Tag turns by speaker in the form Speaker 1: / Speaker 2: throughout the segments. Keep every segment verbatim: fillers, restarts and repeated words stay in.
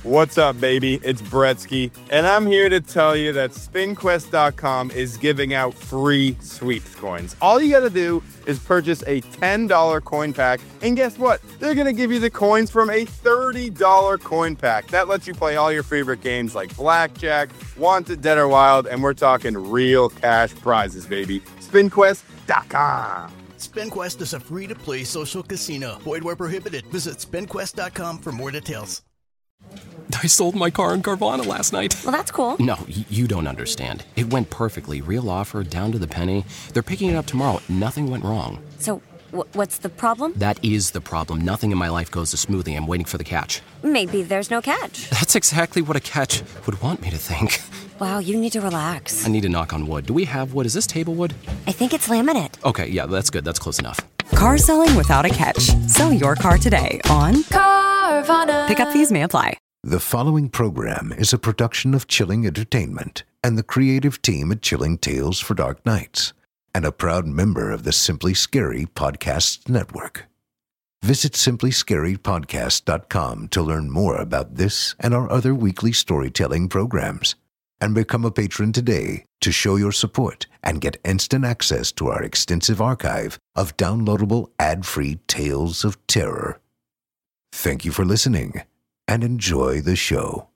Speaker 1: What's up, baby? It's Bretsky, and I'm here to tell you that spin quest dot com is giving out free sweeps coins. All you gotta do is purchase a ten dollar coin pack, and guess what? They're gonna give you the coins from a thirty dollar coin pack. That lets you play all your favorite games like Blackjack, Wanted, Dead or Wild, and we're talking real cash prizes, baby. spin quest dot com.
Speaker 2: SpinQuest is a free-to-play social casino. Void where prohibited. Visit spin quest dot com for more details.
Speaker 3: I sold my car in Carvana last night.
Speaker 4: Well, that's cool.
Speaker 3: No, y- you don't understand. It went perfectly. Real offer, down to the penny. They're picking it up tomorrow. Nothing went wrong.
Speaker 4: So, w- what's the problem?
Speaker 3: That is the problem. Nothing in my life goes as smoothly. I'm waiting for the catch.
Speaker 4: Maybe there's no catch.
Speaker 3: That's exactly what a catch would want me to think.
Speaker 4: Wow, you need to relax.
Speaker 3: I need to knock on wood. Do we have wood? Is this table wood?
Speaker 4: I think it's laminate.
Speaker 3: Okay, yeah, that's good. That's close enough.
Speaker 5: Car selling without a catch. Sell your car today on Carvana. Pickup fees may apply.
Speaker 6: The following program is a production of Chilling Entertainment and the creative team at Chilling Tales for Dark Nights, and a proud member of the Simply Scary Podcasts Network. Visit simply scary podcast dot com to learn more about this and our other weekly storytelling programs, and become a patron today to show your support and get instant access to our extensive archive of downloadable ad-free tales of terror. Thank you for listening, and enjoy the show.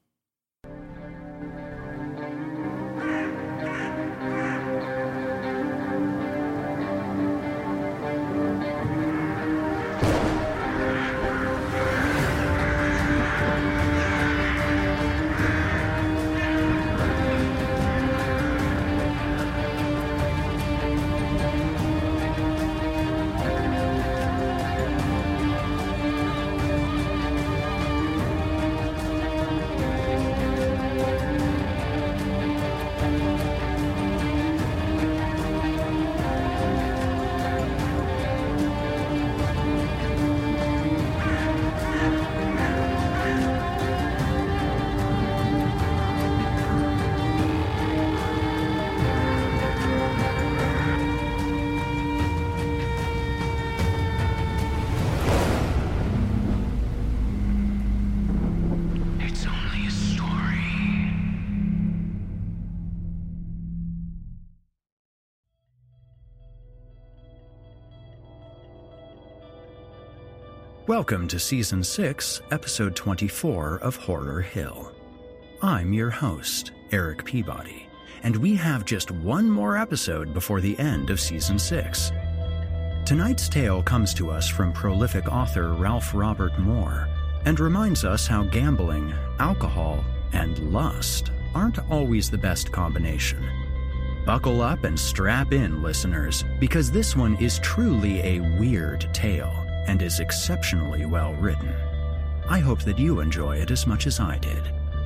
Speaker 7: Welcome to Season six, Episode twenty-four of Horror Hill. I'm your host, Eric Peabody, and we have just one more episode before the end of Season six. Tonight's tale comes to us from prolific author Ralph Robert Moore and reminds us how gambling, alcohol, and lust aren't always the best combination. Buckle up and strap in, listeners, because this one is truly a weird tale and is exceptionally well written. I hope that you enjoy it as much as I did.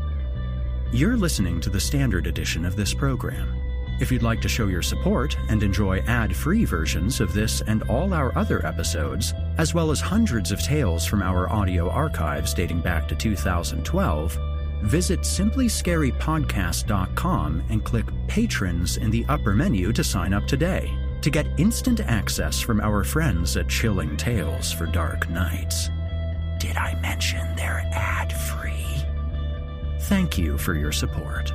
Speaker 7: You're listening to the standard edition of this program. If you'd like to show your support and enjoy ad-free versions of this and all our other episodes, as well as hundreds of tales from our audio archives dating back to two thousand twelve, visit simply scary podcast dot com and click Patrons in the upper menu to sign up today to get instant access from our friends at Chilling Tales for Dark Nights. Did I mention they're ad-free? Thank you for your support.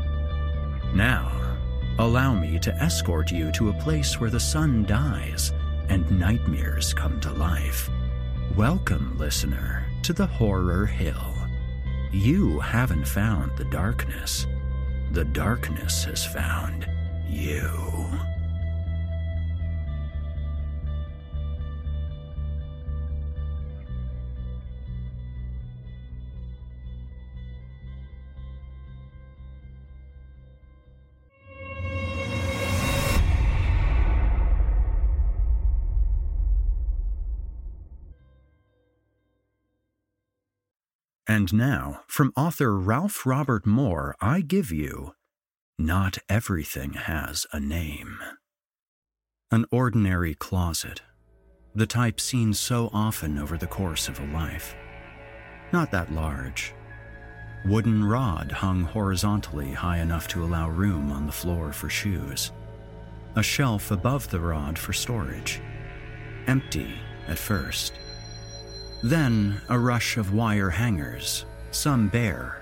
Speaker 7: Now, allow me to escort you to a place where the sun dies and nightmares come to life. Welcome, listener, to the Horror Hill. You haven't found the darkness. The darkness has found you. And now, from author Ralph Robert Moore, I give you Not Everything Has a Name. An ordinary closet, the type seen so often over the course of a life. Not that large. Wooden rod hung horizontally high enough to allow room on the floor for shoes. A shelf above the rod for storage. Empty at first. Then a rush of wire hangers, some bare,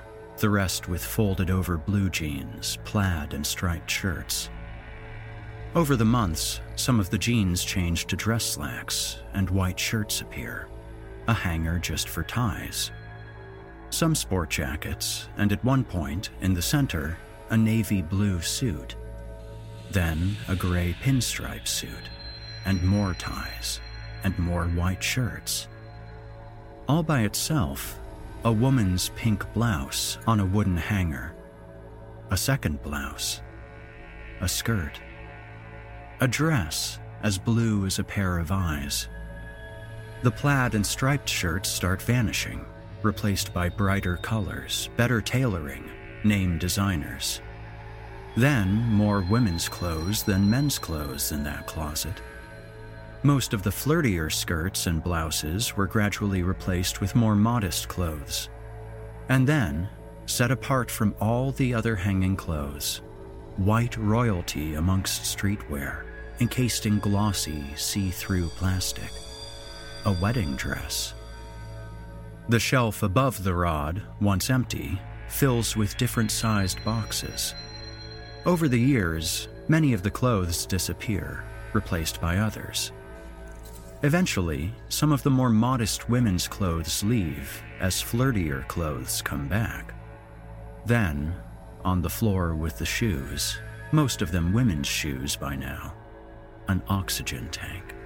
Speaker 7: the rest with folded-over blue jeans, plaid, and striped shirts. Over the months, some of the jeans change to dress slacks, and white shirts appear, a hanger just for ties. Some sport jackets, and at one point, in the center, a navy blue suit. Then a gray pinstripe suit, and more ties, and more white shirts. All by itself, a woman's pink blouse on a wooden hanger, a second blouse, a skirt, a dress as blue as a pair of eyes. The plaid and striped shirts start vanishing, replaced by brighter colors, better tailoring, name designers. Then, more women's clothes than men's clothes in that closet. Most of the flirtier skirts and blouses were gradually replaced with more modest clothes. And then, set apart from all the other hanging clothes, white royalty amongst streetwear, encased in glossy, see-through plastic. A wedding dress. The shelf above the rod, once empty, fills with different-sized boxes. Over the years, many of the clothes disappear, replaced by others. Eventually, some of the more modest women's clothes leave as flirtier clothes come back. Then, on the floor with the shoes, most of them women's shoes by now, an oxygen tank.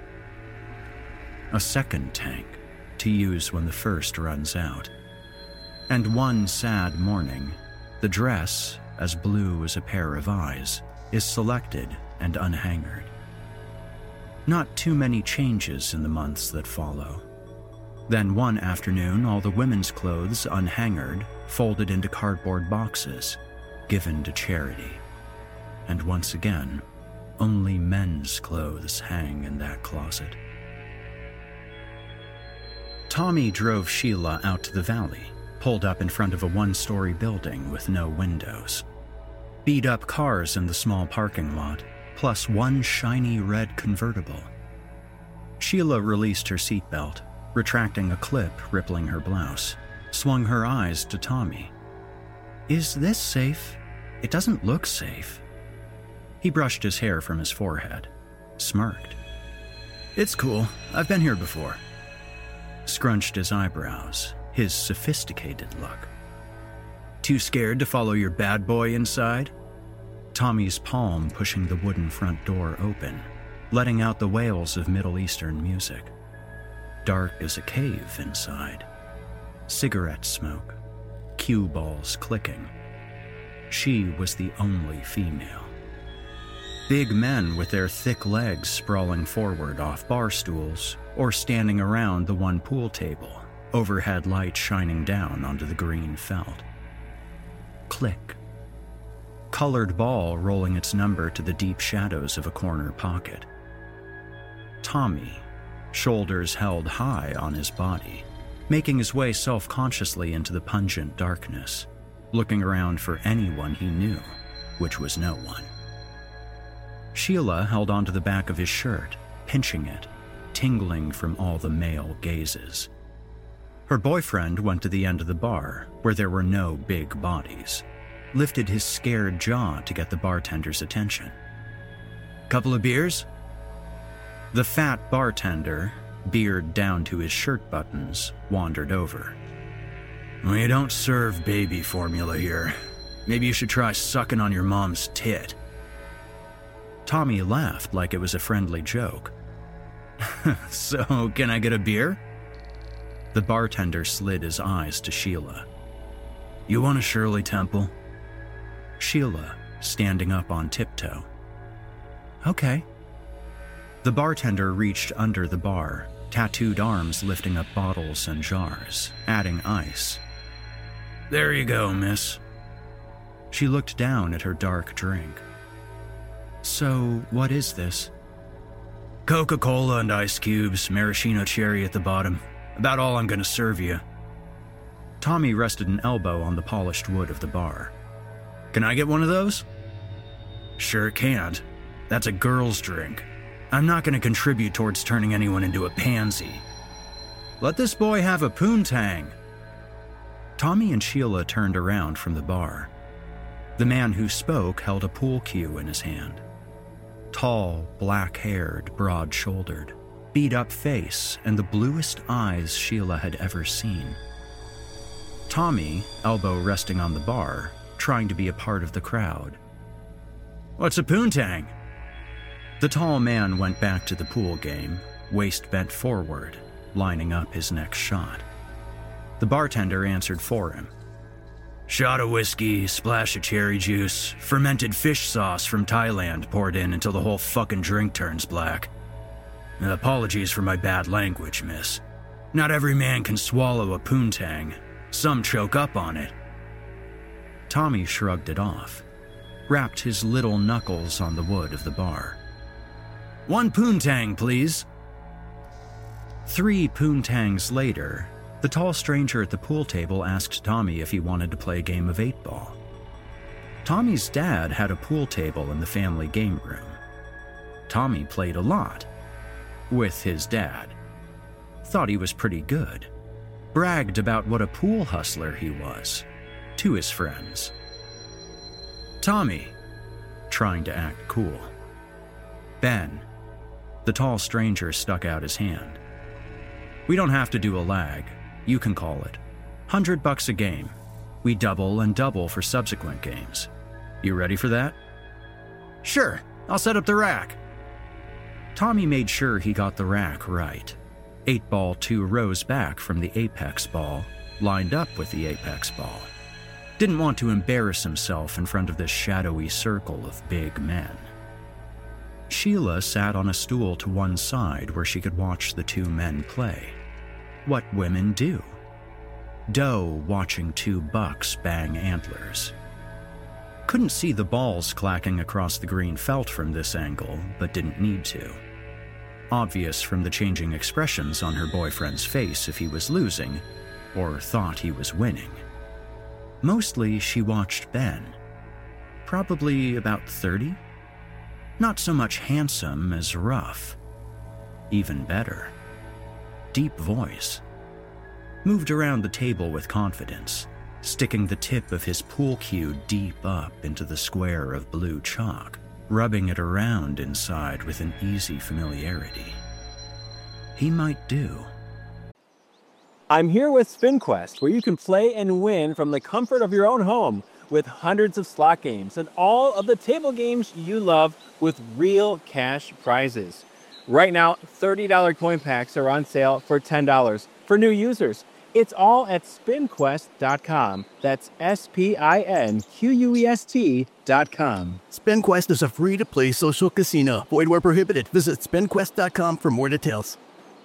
Speaker 7: A second tank to use when the first runs out. And one sad morning, the dress, as blue as a pair of eyes, is selected and unhangered. Not too many changes in the months that follow. Then one afternoon, all the women's clothes unhangered, folded into cardboard boxes, given to charity. And once again, only men's clothes hang in that closet. Tommy drove Sheila out to the valley, pulled up in front of a one-story building with no windows. Beat-up cars in the small parking lot, plus one shiny red convertible. Sheila released her seatbelt, retracting a clip rippling her blouse, swung her eyes to Tommy. "Is this safe? It doesn't look safe." He brushed his hair from his forehead, smirked. "It's cool. I've been here before." Scrunched his eyebrows, his sophisticated look. "Too scared to follow your bad boy inside?" Tommy's palm pushing the wooden front door open, letting out the wails of Middle Eastern music. Dark as a cave inside. Cigarette smoke. Cue balls clicking. She was the only female. Big men with their thick legs sprawling forward off bar stools or standing around the one pool table, overhead light shining down onto the green felt. Click. Colored ball rolling its number to the deep shadows of a corner pocket. Tommy, shoulders held high on his body, making his way self-consciously into the pungent darkness, looking around for anyone he knew, which was no one. Sheila held onto the back of his shirt, pinching it, tingling from all the male gazes. Her boyfriend went to the end of the bar, where there were no big bodies, lifted his scared jaw to get the bartender's attention. "Couple of beers?" The fat bartender, beard down to his shirt buttons, wandered over. "We don't serve baby formula here. Maybe you should try sucking on your mom's tit." Tommy laughed like it was a friendly joke. "So, can I get a beer?" The bartender slid his eyes to Sheila. "You want a Shirley Temple?" Sheila, standing up on tiptoe. "Okay." The bartender reached under the bar, tattooed arms lifting up bottles and jars, adding ice. "There you go, miss." She looked down at her dark drink. "So, what is this?" "Coca-Cola and ice cubes, maraschino cherry at the bottom. About all I'm gonna serve you." Tommy rested an elbow on the polished wood of the bar. "Can I get one of those?" "Sure can't. That's a girl's drink. I'm not gonna contribute towards turning anyone into a pansy." "Let this boy have a poontang." Tommy and Sheila turned around from the bar. The man who spoke held a pool cue in his hand. Tall, black-haired, broad-shouldered, beat-up face, and the bluest eyes Sheila had ever seen. Tommy, elbow resting on the bar, trying to be a part of the crowd. "What's a poontang?" The tall man went back to the pool game, waist bent forward, lining up his next shot. The bartender answered for him. "Shot of whiskey, splash of cherry juice, fermented fish sauce from Thailand poured in until the whole fucking drink turns black. Uh, apologies for my bad language, miss. Not every man can swallow a poontang. Some choke up on it." Tommy shrugged it off, rapped his little knuckles on the wood of the bar. "One poontang, please." Three poontangs later, the tall stranger at the pool table asked Tommy if he wanted to play a game of eight ball. Tommy's dad had a pool table in the family game room. Tommy played a lot with his dad. Thought he was pretty good. Bragged about what a pool hustler he was to his friends. Tommy, trying to act cool. Ben, the tall stranger stuck out his hand. "We don't have to do a lag. You can call it. Hundred bucks a game. We double and double for subsequent games. You ready for that?" "Sure, I'll set up the rack." Tommy made sure he got the rack right. Eight ball two rows back from the apex ball, lined up with the apex ball. Didn't want to embarrass himself in front of this shadowy circle of big men. Sheila sat on a stool to one side where she could watch the two men play. What women do. Doe watching two bucks bang antlers. Couldn't see the balls clacking across the green felt from this angle, but didn't need to. Obvious from the changing expressions on her boyfriend's face if he was losing, or thought he was winning. Mostly she watched Ben. Probably about thirty. Not so much handsome as rough. Even better. Deep voice. Moved around the table with confidence, sticking the tip of his pool cue deep up into the square of blue chalk, rubbing it around inside with an easy familiarity. He might do.
Speaker 8: I'm here with SpinQuest, where you can play and win from the comfort of your own home with hundreds of slot games and all of the table games you love with real cash prizes. Right now, thirty dollar coin packs are on sale for ten dollars for new users. It's all at spin quest dot com. That's S P I N Q U E S T dot com.
Speaker 2: SpinQuest is a free-to-play social casino. Void where prohibited. Visit spin quest dot com for more details.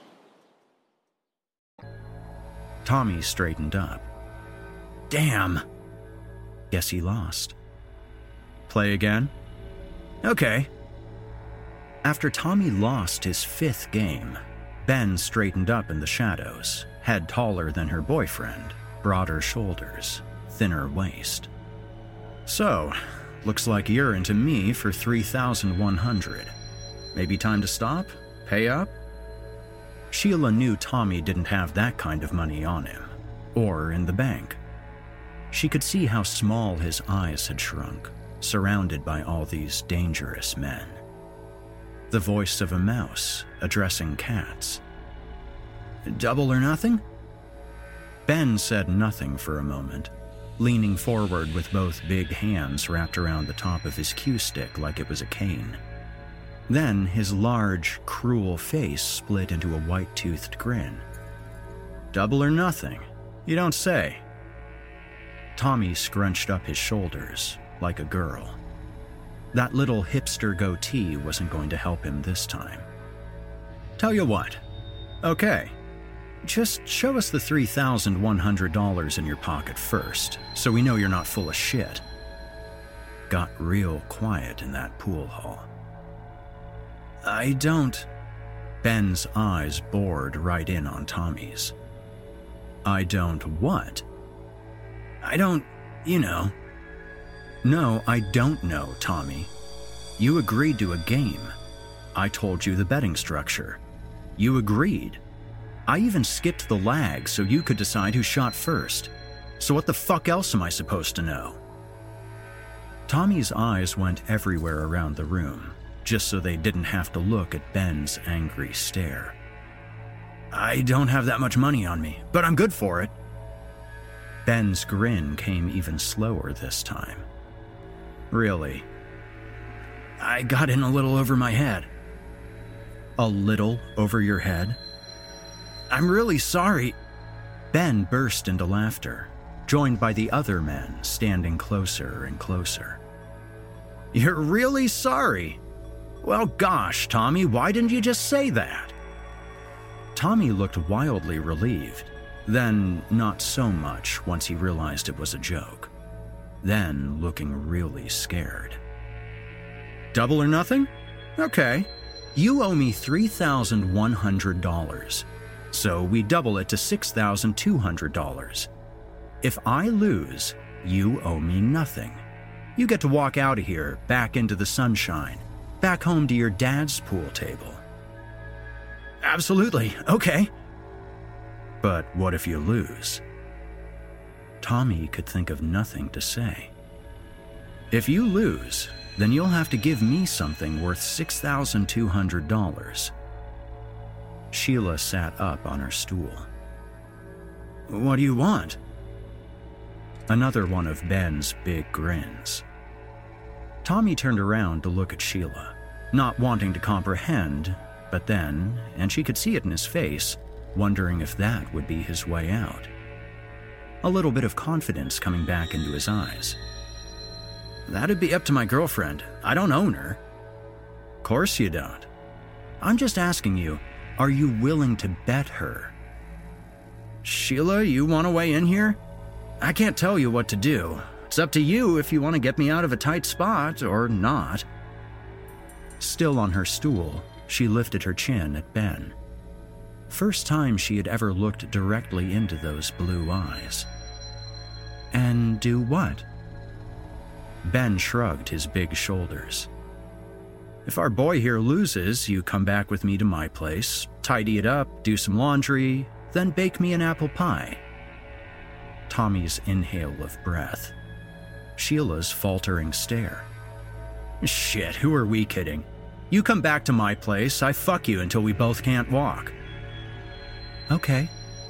Speaker 7: Tommy straightened up. Damn. Guess he lost. Play again? Okay. After Tommy lost his fifth game, Ben straightened up in the shadows, head taller than her boyfriend, broader shoulders, thinner waist. "So, looks like you're into me for three thousand one hundred. Maybe time to stop? Pay up?" Sheila knew Tommy didn't have that kind of money on him, or in the bank. She could see how small his eyes had shrunk, surrounded by all these dangerous men. The voice of a mouse addressing cats. "Double or nothing?" Ben said nothing for a moment, leaning forward with both big hands wrapped around the top of his cue stick like it was a cane. Then his large, cruel face split into a white-toothed grin. "Double or nothing? You don't say." Tommy scrunched up his shoulders like a girl. That little hipster goatee wasn't going to help him this time. "Tell you what. Okay. Just show us the three thousand one hundred dollars in your pocket first, so we know you're not full of shit." Got real quiet in that pool hall. "I don't..." Ben's eyes bored right in on Tommy's. "I don't what?" "I don't, you know." "No, I don't know, Tommy. You agreed to a game. I told you the betting structure. You agreed. I even skipped the lag so you could decide who shot first. So what the fuck else am I supposed to know? Tommy's eyes went everywhere around the room, just so they didn't have to look at Ben's angry stare. I don't have that much money on me, but I'm good for it. Ben's grin came even slower this time. Really? I got in a little over my head. A little over your head? I'm really sorry. Ben burst into laughter, joined by the other men standing closer and closer. You're really sorry? Well, gosh, Tommy, why didn't you just say that? Tommy looked wildly relieved, then not so much once he realized it was a joke, then looking really scared. Double or nothing? Okay. You owe me three thousand one hundred dollars, so we double it to six thousand two hundred dollars. If I lose, you owe me nothing. You get to walk out of here, back into the sunshine, back home to your dad's pool table. Absolutely, okay. But what if you lose? Tommy could think of nothing to say. If you lose, then you'll have to give me something worth six thousand two hundred dollars. Sheila sat up on her stool. What do you want? Another one of Ben's big grins. Tommy turned around to look at Sheila, not wanting to comprehend, but then, and she could see it in his face, wondering if that would be his way out. A little bit of confidence coming back into his eyes. That'd be up to my girlfriend. I don't own her. Course you don't. I'm just asking you, are you willing to bet her? Sheila, you want to weigh in here? I can't tell you what to do. It's up to you if you want to get me out of a tight spot or not. Still on her stool, she lifted her chin at Ben. First time she had ever looked directly into those blue eyes. And do what? Ben shrugged his big shoulders. If our boy here loses, you come back with me to my place, tidy it up, do some laundry, then bake me an apple pie. Tommy's inhale of breath. Sheila's faltering stare. Shit, who are we kidding? You come back to my place, I fuck you until we both can't walk. Okay.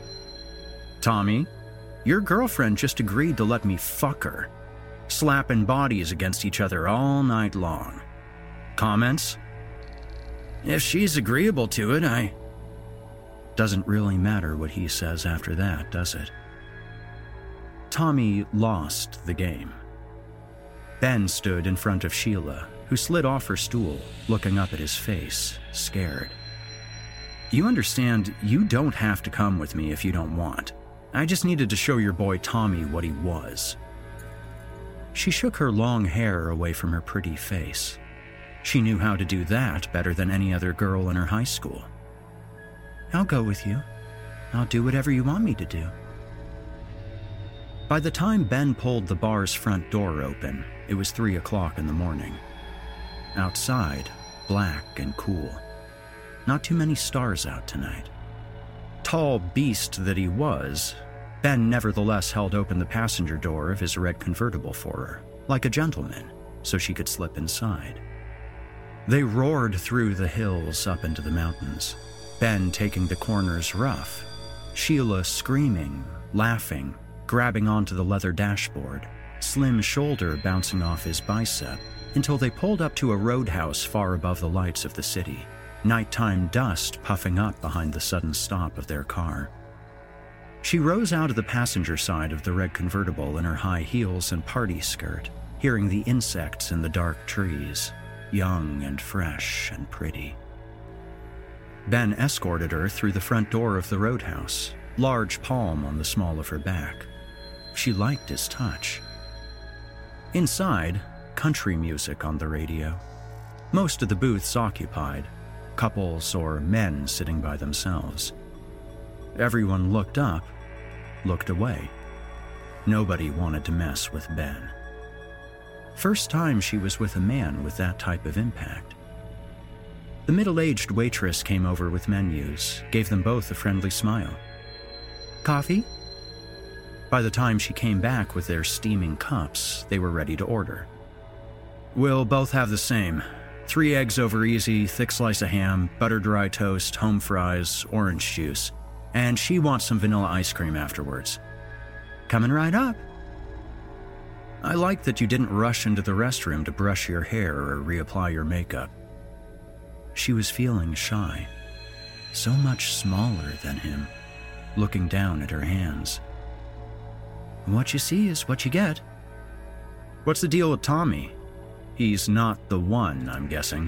Speaker 7: Tommy, your girlfriend just agreed to let me fuck her. Slapping bodies against each other all night long. Comments? If she's agreeable to it, I... Doesn't really matter what he says after that, does it? Tommy lost the game. Ben stood in front of Sheila, who slid off her stool, looking up at his face, scared. You understand, you don't have to come with me if you don't want. I just needed to show your boy Tommy what he was. She shook her long hair away from her pretty face. She knew how to do that better than any other girl in her high school. I'll go with you. I'll do whatever you want me to do. By the time Ben pulled the bar's front door open, it was three o'clock in the morning. Outside, black and cool. Not too many stars out tonight. Tall beast that he was, Ben nevertheless held open the passenger door of his red convertible for her, like a gentleman, so she could slip inside. They roared through the hills up into the mountains, Ben taking the corners rough, Sheila screaming, laughing, grabbing onto the leather dashboard, slim shoulder bouncing off his bicep, until they pulled up to a roadhouse far above the lights of the city, nighttime dust puffing up behind the sudden stop of their car. She rose out of the passenger side of the red convertible in her high heels and party skirt, hearing the insects in the dark trees, young and fresh and pretty. Ben escorted her through the front door of the roadhouse, large palm on the small of her back. She liked his touch. Inside, country music on the radio. Most of the booths occupied, couples or men sitting by themselves. Everyone looked up, looked away. Nobody wanted to mess with Ben. First time she was with a man with that type of impact. The middle-aged waitress came over with menus, gave them both a friendly smile. Coffee? By the time she came back with their steaming cups, they were ready to order. "We'll both have the same. Three eggs over easy, thick slice of ham, butter dry toast, home fries, orange juice. And she wants some vanilla ice cream afterwards." "Coming right up." "I like that you didn't rush into the restroom to brush your hair or reapply your makeup." She was feeling shy, so much smaller than him, looking down at her hands. "What you see is what you get." "What's the deal with Tommy? He's not the one, I'm guessing."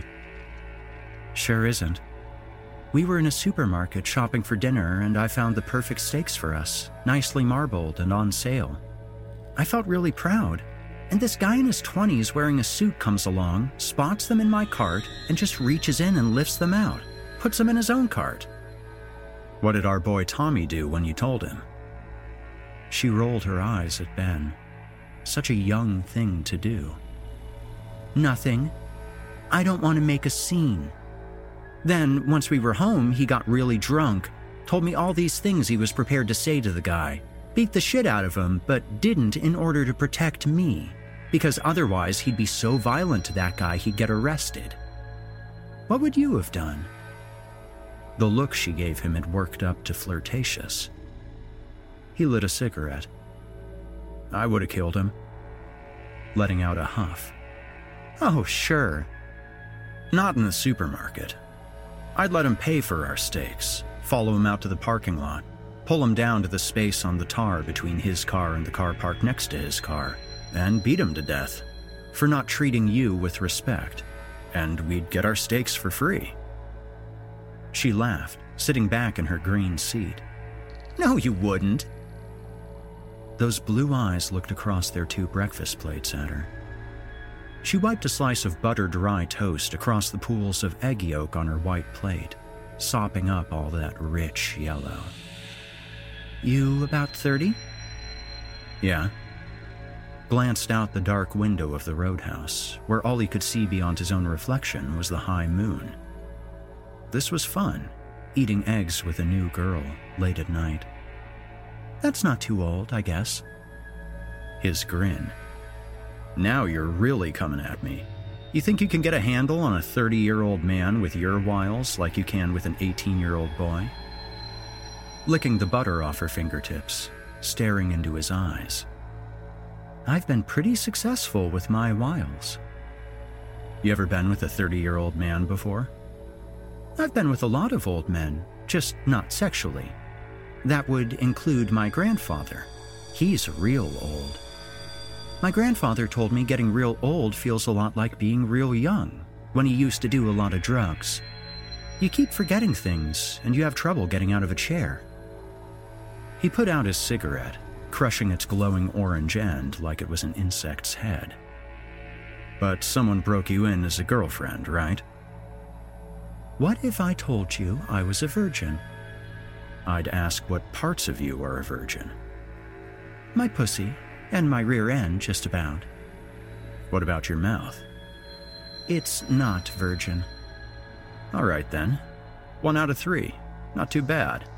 Speaker 7: "Sure isn't. We were in a supermarket shopping for dinner, and I found the perfect steaks for us, nicely marbled and on sale. I felt really proud, and this guy in his twenties wearing a suit comes along, spots them in my cart, and just reaches in and lifts them out, puts them in his own cart." "What did our boy Tommy do when you told him?" She rolled her eyes at Ben. Such a young thing to do. "Nothing. I don't want to make a scene. Then, once we were home, he got really drunk, told me all these things he was prepared to say to the guy, beat the shit out of him, but didn't in order to protect me, because otherwise he'd be so violent to that guy he'd get arrested. What would you have done?" The look she gave him had worked up to flirtatious. He lit a cigarette. "I would have killed him," letting out a huff. "Oh, sure. Not in the supermarket. I'd let him pay for our steaks, follow him out to the parking lot, pull him down to the space on the tar between his car and the car parked next to his car, and beat him to death for not treating you with respect, and we'd get our steaks for free." She laughed, sitting back in her green seat. "No, you wouldn't." Those blue eyes looked across their two breakfast plates at her. She wiped a slice of butter-dry toast across the pools of egg yolk on her white plate, sopping up all that rich yellow. "You about thirty?" "Yeah." Glanced out the dark window of the roadhouse, where all he could see beyond his own reflection was the high moon. This was fun, eating eggs with a new girl late at night. "That's not too old, I guess." His grin. "Now you're really coming at me. You think you can get a handle on a thirty-year-old man with your wiles like you can with an eighteen-year-old boy?" Licking the butter off her fingertips, staring into his eyes. "I've been pretty successful with my wiles." "You ever been with a thirty-year-old man before?" "I've been with a lot of old men, just not sexually. That would include my grandfather. He's real old. My grandfather told me getting real old feels a lot like being real young, when he used to do a lot of drugs. You keep forgetting things, and you have trouble getting out of a chair." He put out his cigarette, crushing its glowing orange end like it was an insect's head. "But someone broke you in as a girlfriend, right?" "What if I told you I was a virgin?" "I'd ask what parts of you are a virgin." "My pussy, and my rear end, just about." "What about your mouth?" "It's not virgin." "All right then. One out of three. Not too bad."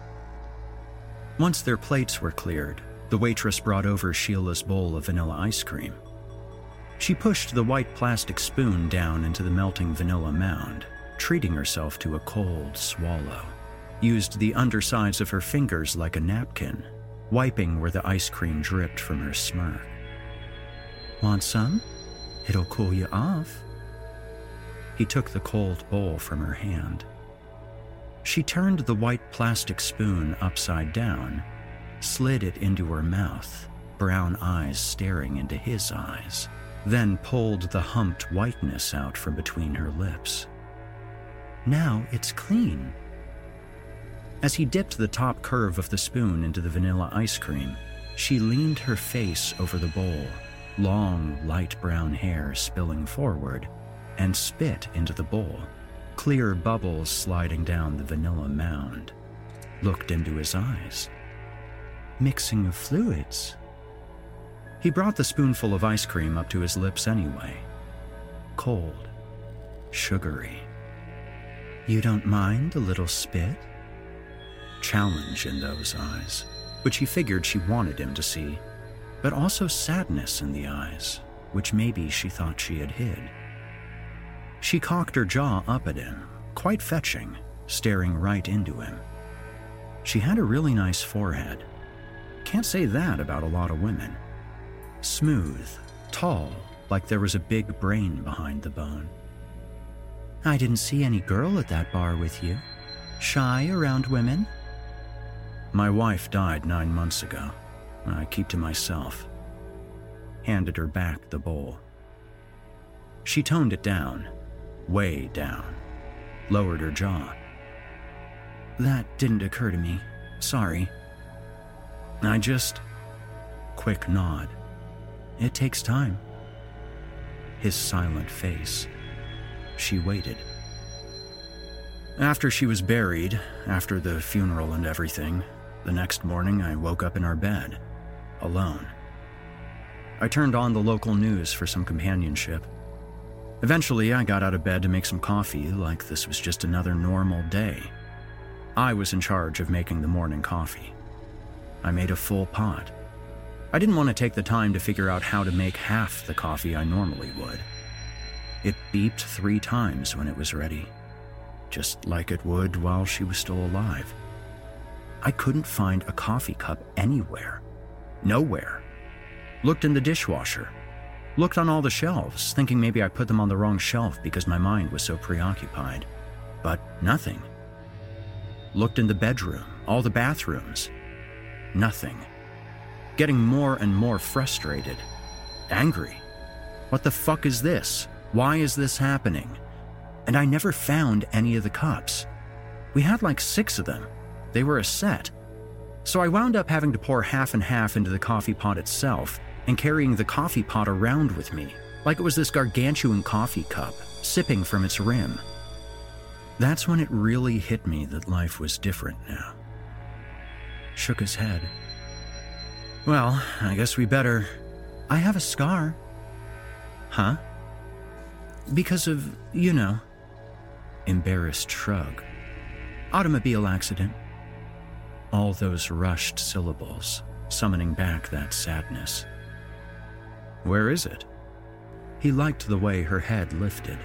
Speaker 7: Once their plates were cleared, the waitress brought over Sheila's bowl of vanilla ice cream. She pushed the white plastic spoon down into the melting vanilla mound, treating herself to a cold swallow. Used the undersides of her fingers like a napkin, wiping where the ice cream dripped from her smirk. "Want some? It'll cool you off." He took the cold bowl from her hand. She turned the white plastic spoon upside down, slid it into her mouth, brown eyes staring into his eyes, then pulled the humped whiteness out from between her lips. "Now it's clean." As he dipped the top curve of the spoon into the vanilla ice cream, she leaned her face over the bowl, long, light brown hair spilling forward, and spit into the bowl, clear bubbles sliding down the vanilla mound. Looked into his eyes. "Mixing of fluids." He brought the spoonful of ice cream up to his lips anyway. Cold, sugary. "You don't mind a little spit?" Challenge in those eyes. which he figured she wanted him to see, but also sadness in the eyes, which maybe she thought she had hid. She cocked her jaw up at him, quite fetching, staring right into him. She had a really nice forehead. Can't say that about a lot of women. Smooth, tall, like there was a big brain behind the bone. I didn't see any girl at that bar with you. Shy around women? My wife died nine months ago. I keep to myself. Handed her back the bowl. She toned it down, way down, lowered her jaw. That didn't occur to me. Sorry. I just... Quick nod. It takes time. His silent face. She waited. After she was buried, after the funeral and everything, the next morning I woke up in our bed, alone. I turned on the local news for some companionship. Eventually, I got out of bed to make some coffee like this was just another normal day. I was in charge of making the morning coffee. I made a full pot. I didn't want to take the time to figure out how to make half the coffee I normally would. It beeped three times when it was ready, just like it would while she was still alive. I couldn't find a coffee cup anywhere. Nowhere. Looked in the dishwasher. Looked on all the shelves, thinking maybe I put them on the wrong shelf because my mind was so preoccupied. But nothing. Looked in the bedroom, all the bathrooms. Nothing. Getting more and more frustrated. Angry. What the fuck is this? Why is this happening? And I never found any of the cups. We had like six of them. They were a set. So I wound up having to pour half and half into the coffee pot itself and carrying the coffee pot around with me, like it was this gargantuan coffee cup, sipping from its rim. That's when it really hit me that life was different now. Shook his head. Well, I guess we better... I have a scar. Huh? Because of, you know... Embarrassed shrug. Automobile accident. All those rushed syllables, summoning back that sadness. Where is it? He liked the way her head lifted.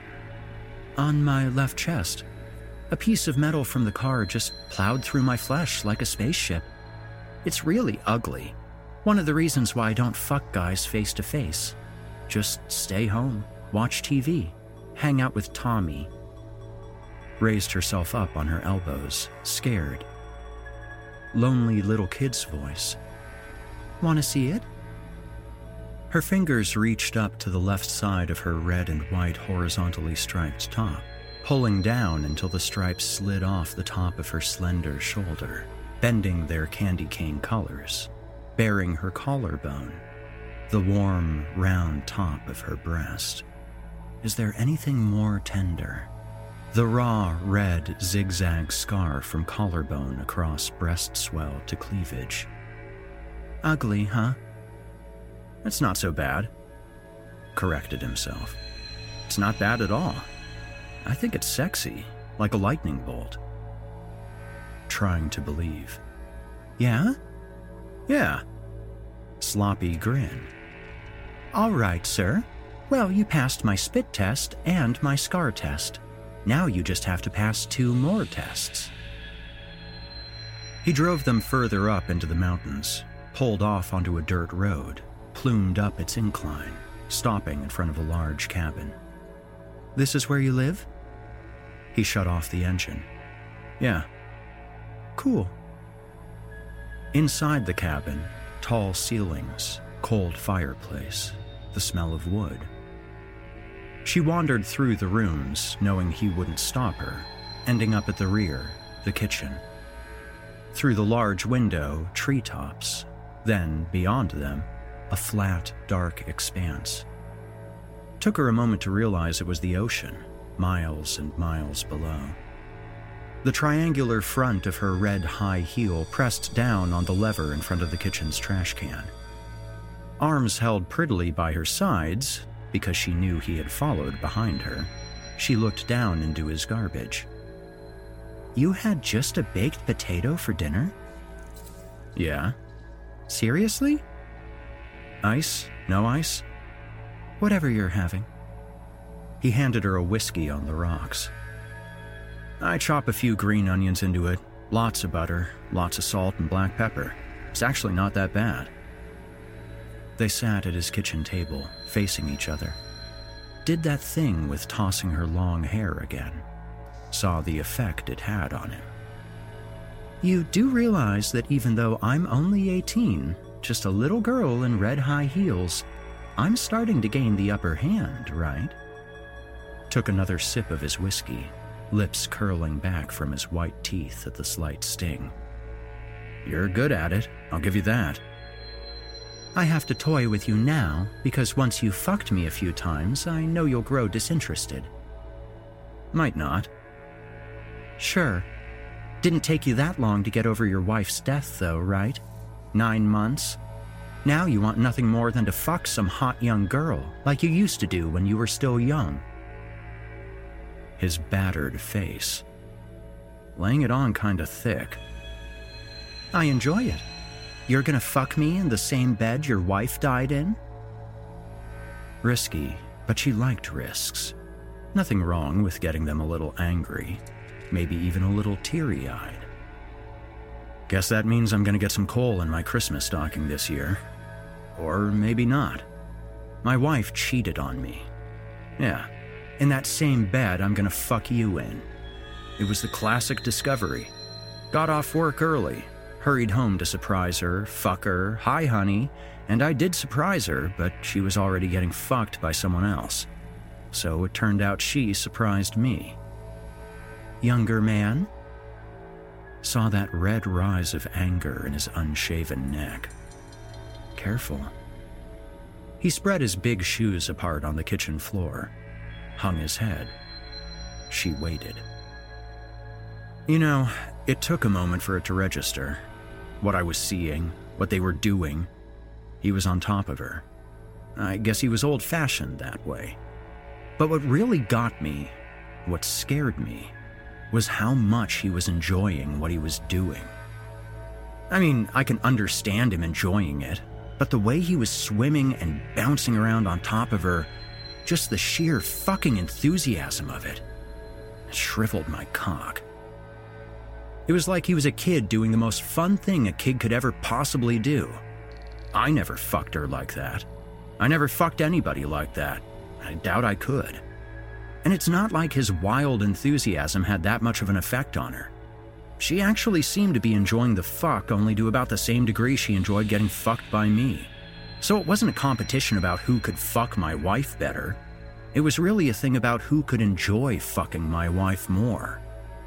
Speaker 7: On my left chest. A piece of metal from the car just plowed through my flesh like a spaceship. It's really ugly. One of the reasons why I don't fuck guys face to face. Just stay home, watch T V, hang out with Tommy. Raised herself up on her elbows, scared. Lonely little kid's voice. Want to see it? Her fingers reached up to the left side of her red and white horizontally striped top, pulling down until the stripes slid off the top of her slender shoulder, bending their candy cane colors, baring her collarbone, the warm, round top of her breast. Is there anything more tender? The raw, red, zigzag scar from collarbone across breast swell to cleavage. Ugly, huh? That's not so bad. Corrected himself. It's not bad at all. I think it's sexy, like a lightning bolt. Trying to believe. Yeah? Yeah. Sloppy grin. All right, sir. Well, you passed my spit test and my scar test. Now you just have to pass two more tests. He drove them further up into the mountains, pulled off onto a dirt road, plumed up its incline, stopping in front of a large cabin. This is where you live? He shut off the engine. Yeah. Cool. Inside the cabin, tall ceilings, cold fireplace, the smell of wood. She wandered through the rooms, knowing he wouldn't stop her, ending up at the rear, the kitchen. Through the large window, treetops, then, beyond them, a flat, dark expanse. Took her a moment to realize it was the ocean, miles and miles below. The triangular front of her red high heel pressed down on the lever in front of the kitchen's trash can. Arms held prettily by her sides, because she knew he had followed behind her, she looked down into his garbage. You had just a baked potato for dinner? Yeah? Seriously? Ice? No ice? Whatever you're having. He handed her a whiskey on the rocks. I chop a few green onions into it, lots of butter, lots of salt and black pepper. It's actually not that bad. They sat at his kitchen table, facing each other. Did that thing with tossing her long hair again. Saw the effect it had on him. You do realize that even though I'm only eighteen, just a little girl in red high heels, I'm starting to gain the upper hand, right? Took another sip of his whiskey, lips curling back from his white teeth at the slight sting. You're good at it, I'll give you that. I have to toy with you now, because once you've fucked me a few times, I know you'll grow disinterested. Might not. Sure. Didn't take you that long to get over your wife's death, though, right? Nine months? Now you want nothing more than to fuck some hot young girl, like you used to do when you were still young. His battered face. Laying it on kinda thick. I enjoy it. You're gonna fuck me in the same bed your wife died in? Risky, but she liked risks. Nothing wrong with getting them a little angry, maybe even a little teary-eyed. Guess that means I'm gonna get some coal in my Christmas stocking this year. Or maybe not. My wife cheated on me. Yeah, in that same bed I'm gonna fuck you in. It was the classic discovery. Got off work early, hurried home to surprise her, fuck her, hi honey, and I did surprise her, but she was already getting fucked by someone else. So it turned out she surprised me. Younger man? Saw that red rise of anger in his unshaven neck. Careful. He spread his big shoes apart on the kitchen floor, hung his head. She waited. You know, it took a moment for it to register. What I was seeing, what they were doing. He was on top of her. I guess he was old-fashioned that way. But what really got me, what scared me, was how much he was enjoying what he was doing. I mean, I can understand him enjoying it, but the way he was swimming and bouncing around on top of her, just the sheer fucking enthusiasm of it, it shriveled my cock. It was like he was a kid doing the most fun thing a kid could ever possibly do. I never fucked her like that. I never fucked anybody like that. I doubt I could. And it's not like his wild enthusiasm had that much of an effect on her. She actually seemed to be enjoying the fuck only to about the same degree she enjoyed getting fucked by me. So it wasn't a competition about who could fuck my wife better. It was really a thing about who could enjoy fucking my wife more.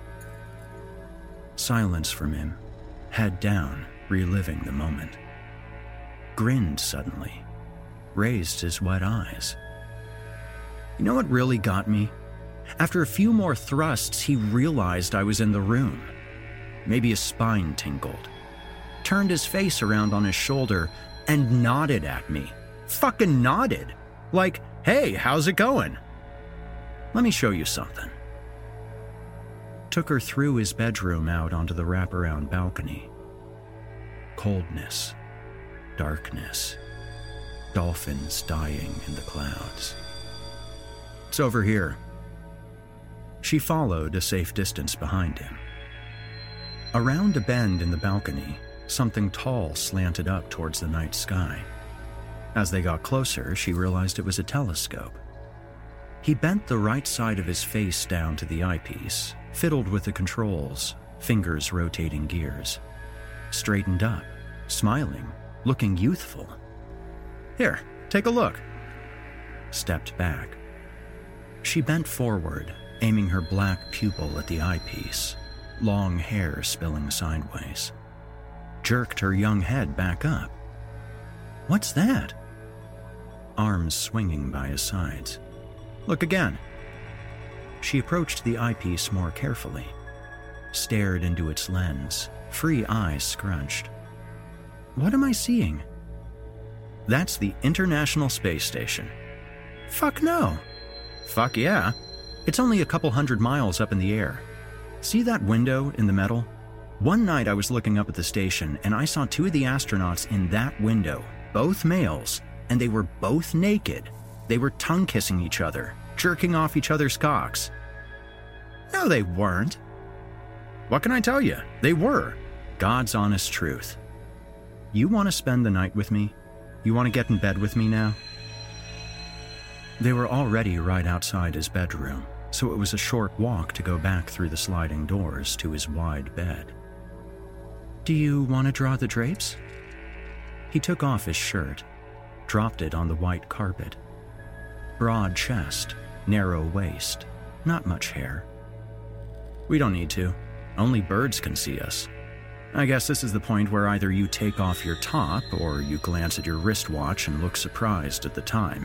Speaker 7: Silence from him, head down, reliving the moment. Grinned suddenly, raised his wet eyes. You know what really got me? After a few more thrusts, he realized I was in the room. Maybe his spine tingled. Turned his face around on his shoulder and nodded at me. Fucking nodded. Like, hey, how's it going? Let me show you something. Took her through his bedroom out onto the wraparound balcony. Coldness. Darkness. Dolphins dying in the clouds. It's over here. She followed a safe distance behind him. Around a bend in the balcony, something tall slanted up towards the night sky. As they got closer, she realized it was a telescope. He bent the right side of his face down to the eyepiece, fiddled with the controls, fingers rotating gears. Straightened up, smiling, looking youthful. Here, take a look. Stepped back. She bent forward, aiming her black pupil at the eyepiece, long hair spilling sideways. Jerked her young head back up. What's that? Arms swinging by his sides. Look again. She approached the eyepiece more carefully, stared into its lens, free eyes scrunched. What am I seeing? That's the International Space Station. Fuck no. Fuck yeah. It's only a couple hundred miles up in the air. See that window in the metal? One night I was looking up at the station and I saw two of the astronauts in that window, both males, and they were both naked. They were tongue-kissing each other, jerking off each other's cocks. No, they weren't. What can I tell you? They were. God's honest truth. You want to spend the night with me? You want to get in bed with me now? They were already right outside his bedroom, so it was a short walk to go back through the sliding doors to his wide bed. Do you want to draw the drapes? He took off his shirt, dropped it on the white carpet. Broad chest, narrow waist, not much hair. We don't need to. Only birds can see us. I guess this is the point where either you take off your top or you glance at your wristwatch and look surprised at the time.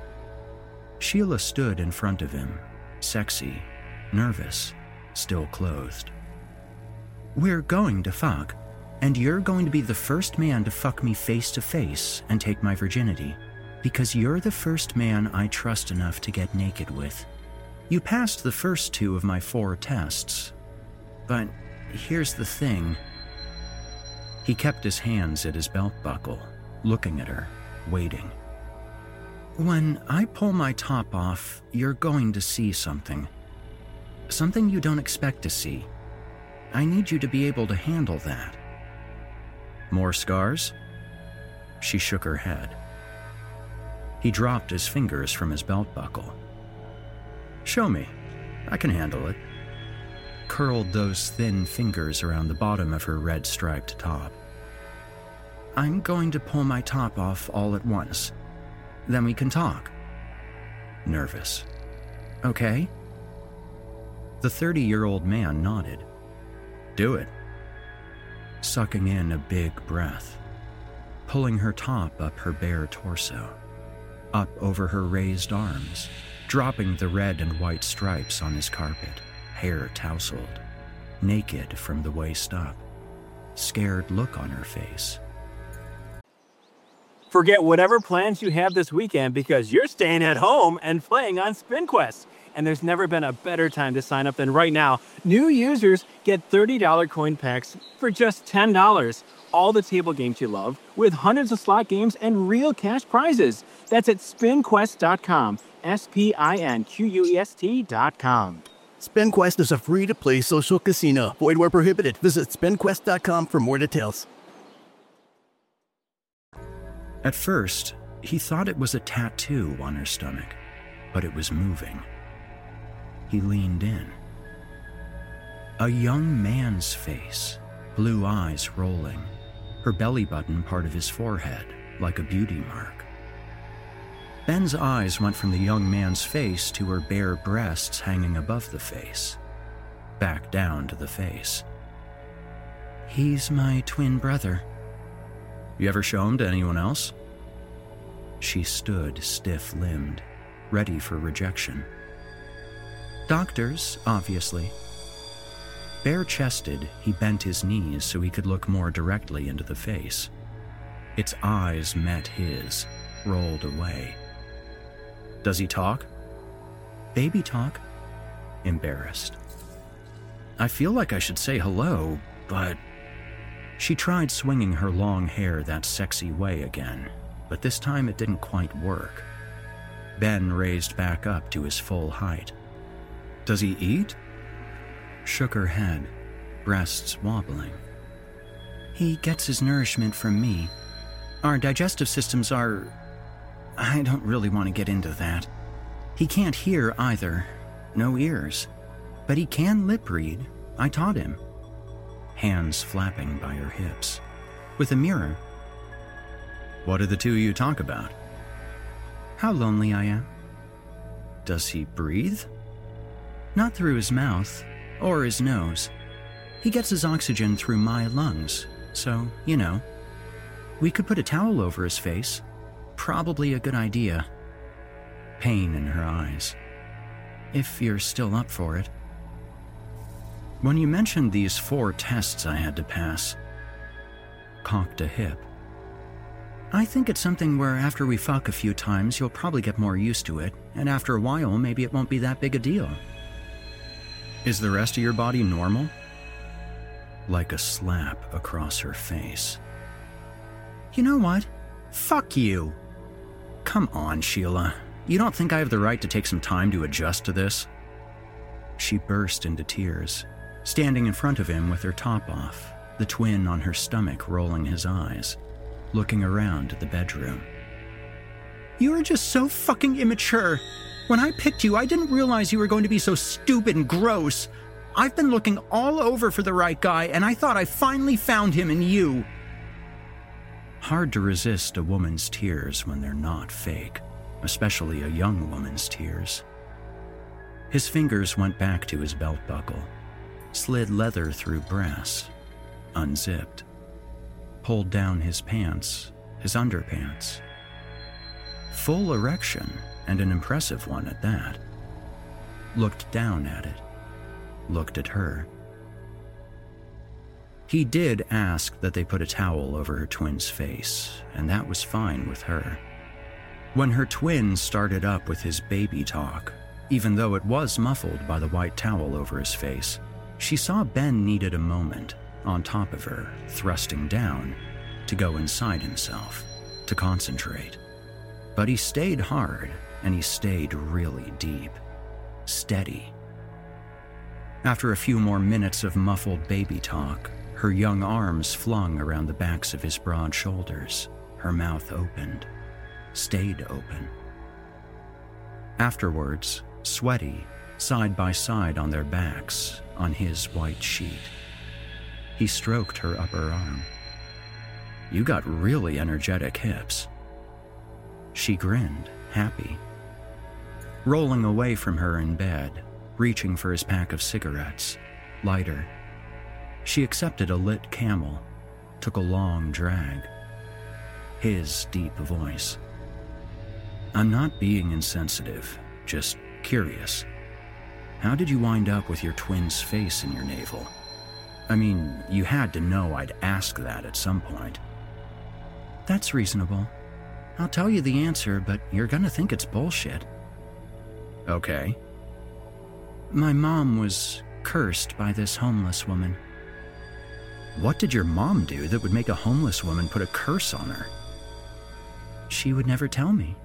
Speaker 7: Sheila stood in front of him, sexy, nervous, still clothed. We're going to fuck, and you're going to be the first man to fuck me face to face and take my virginity, because you're the first man I trust enough to get naked with. You passed the first two of my four tests, but here's the thing. He kept his hands at his belt buckle, looking at her, waiting. When I pull my top off, you're going to see something. Something you don't expect to see. I need you to be able to handle that. More scars? She shook her head. He dropped his fingers from his belt buckle. Show me. I can handle it. Curled those thin fingers around the bottom of her red striped top. I'm going to pull my top off all at once. Then we can talk. Nervous. Okay? The thirty-year-old man nodded. Do it. Sucking in a big breath. Pulling her top up her bare torso. Up over her raised arms. Dropping the red and white stripes on his carpet. Hair tousled. Naked from the waist up. Scared look on her face.
Speaker 8: Forget whatever plans you have this weekend because you're staying at home and playing on SpinQuest. And there's never been a better time to sign up than right now. New users get thirty dollars coin packs for just ten dollars. All the table games you love with hundreds of slot games and real cash prizes. That's at spin quest dot com. S P I N Q U E S T dot com.
Speaker 2: SpinQuest is a free-to-play social casino. Void where prohibited. Visit spin quest dot com for more details.
Speaker 7: At first, he thought it was a tattoo on her stomach, but it was moving. He leaned in. A young man's face, blue eyes rolling, her belly button part of his forehead, like a beauty mark. Ben's eyes went from the young man's face to her bare breasts hanging above the face, back down to the face. He's my twin brother. You ever show him to anyone else? She stood stiff-limbed, ready for rejection. Doctors, obviously. Bare-chested, he bent his knees so he could look more directly into the face. Its eyes met his, rolled away. Does he talk? Baby talk. Embarrassed. I feel like I should say hello, but... She tried swinging her long hair that sexy way again, but this time it didn't quite work. Ben raised back up to his full height. Does he eat? Shook her head, breasts wobbling. He gets his nourishment from me. Our digestive systems are... I don't really want to get into that. He can't hear either. No ears. But he can lip read. I taught him. Hands flapping by her hips. With a mirror. What do the two of you talk about? How lonely I am. Does he breathe? Not through his mouth, or his nose. He gets his oxygen through my lungs, so, you know. We could put a towel over his face. Probably a good idea. Pain in her eyes. If you're still up for it. When you mentioned these four tests I had to pass, cocked a hip. I think it's something where after we fuck a few times, you'll probably get more used to it, and after a while, maybe it won't be that big a deal. Is the rest of your body normal? like a slap across her face. You know what? Fuck you. Come on, Sheila. You don't think I have the right to take some time to adjust to this? She burst into tears, standing in front of him with her top off, the twin on her stomach rolling his eyes, looking around at the bedroom. You are just so fucking immature. When I picked you, I didn't realize you were going to be so stupid and gross. I've been looking all over for the right guy, and I thought I finally found him in you. Hard to resist a woman's tears when they're not fake, especially a young woman's tears. His fingers went back to his belt buckle, slid leather through brass, unzipped, pulled down his pants, his underpants. Full erection, and an impressive one at that. Looked down at it, looked at her. He did ask that they put a towel over her twin's face, and that was fine with her. When her twin started up with his baby talk, even though it was muffled by the white towel over his face, she saw Ben needed a moment, on top of her, thrusting down, to go inside himself, to concentrate. But he stayed hard, and he stayed really deep, steady. After a few more minutes of muffled baby talk, her young arms flung around the backs of his broad shoulders, her mouth opened, stayed open. Afterwards, sweaty, side by side on their backs, on his white sheet, he stroked her upper arm. You got really energetic hips. She grinned, happy. Rolling away from her in bed, reaching for his pack of cigarettes, lighter. She accepted a lit Camel, took a long drag. His deep voice. I'm not being insensitive, just curious. How did you wind up with your twin's face in your navel? I mean, you had to know I'd ask that at some point. That's reasonable. I'll tell you the answer, but you're gonna think it's bullshit. Okay. My mom was cursed by this homeless woman. What did your mom do that would make a homeless woman put a curse on her? She would never tell me.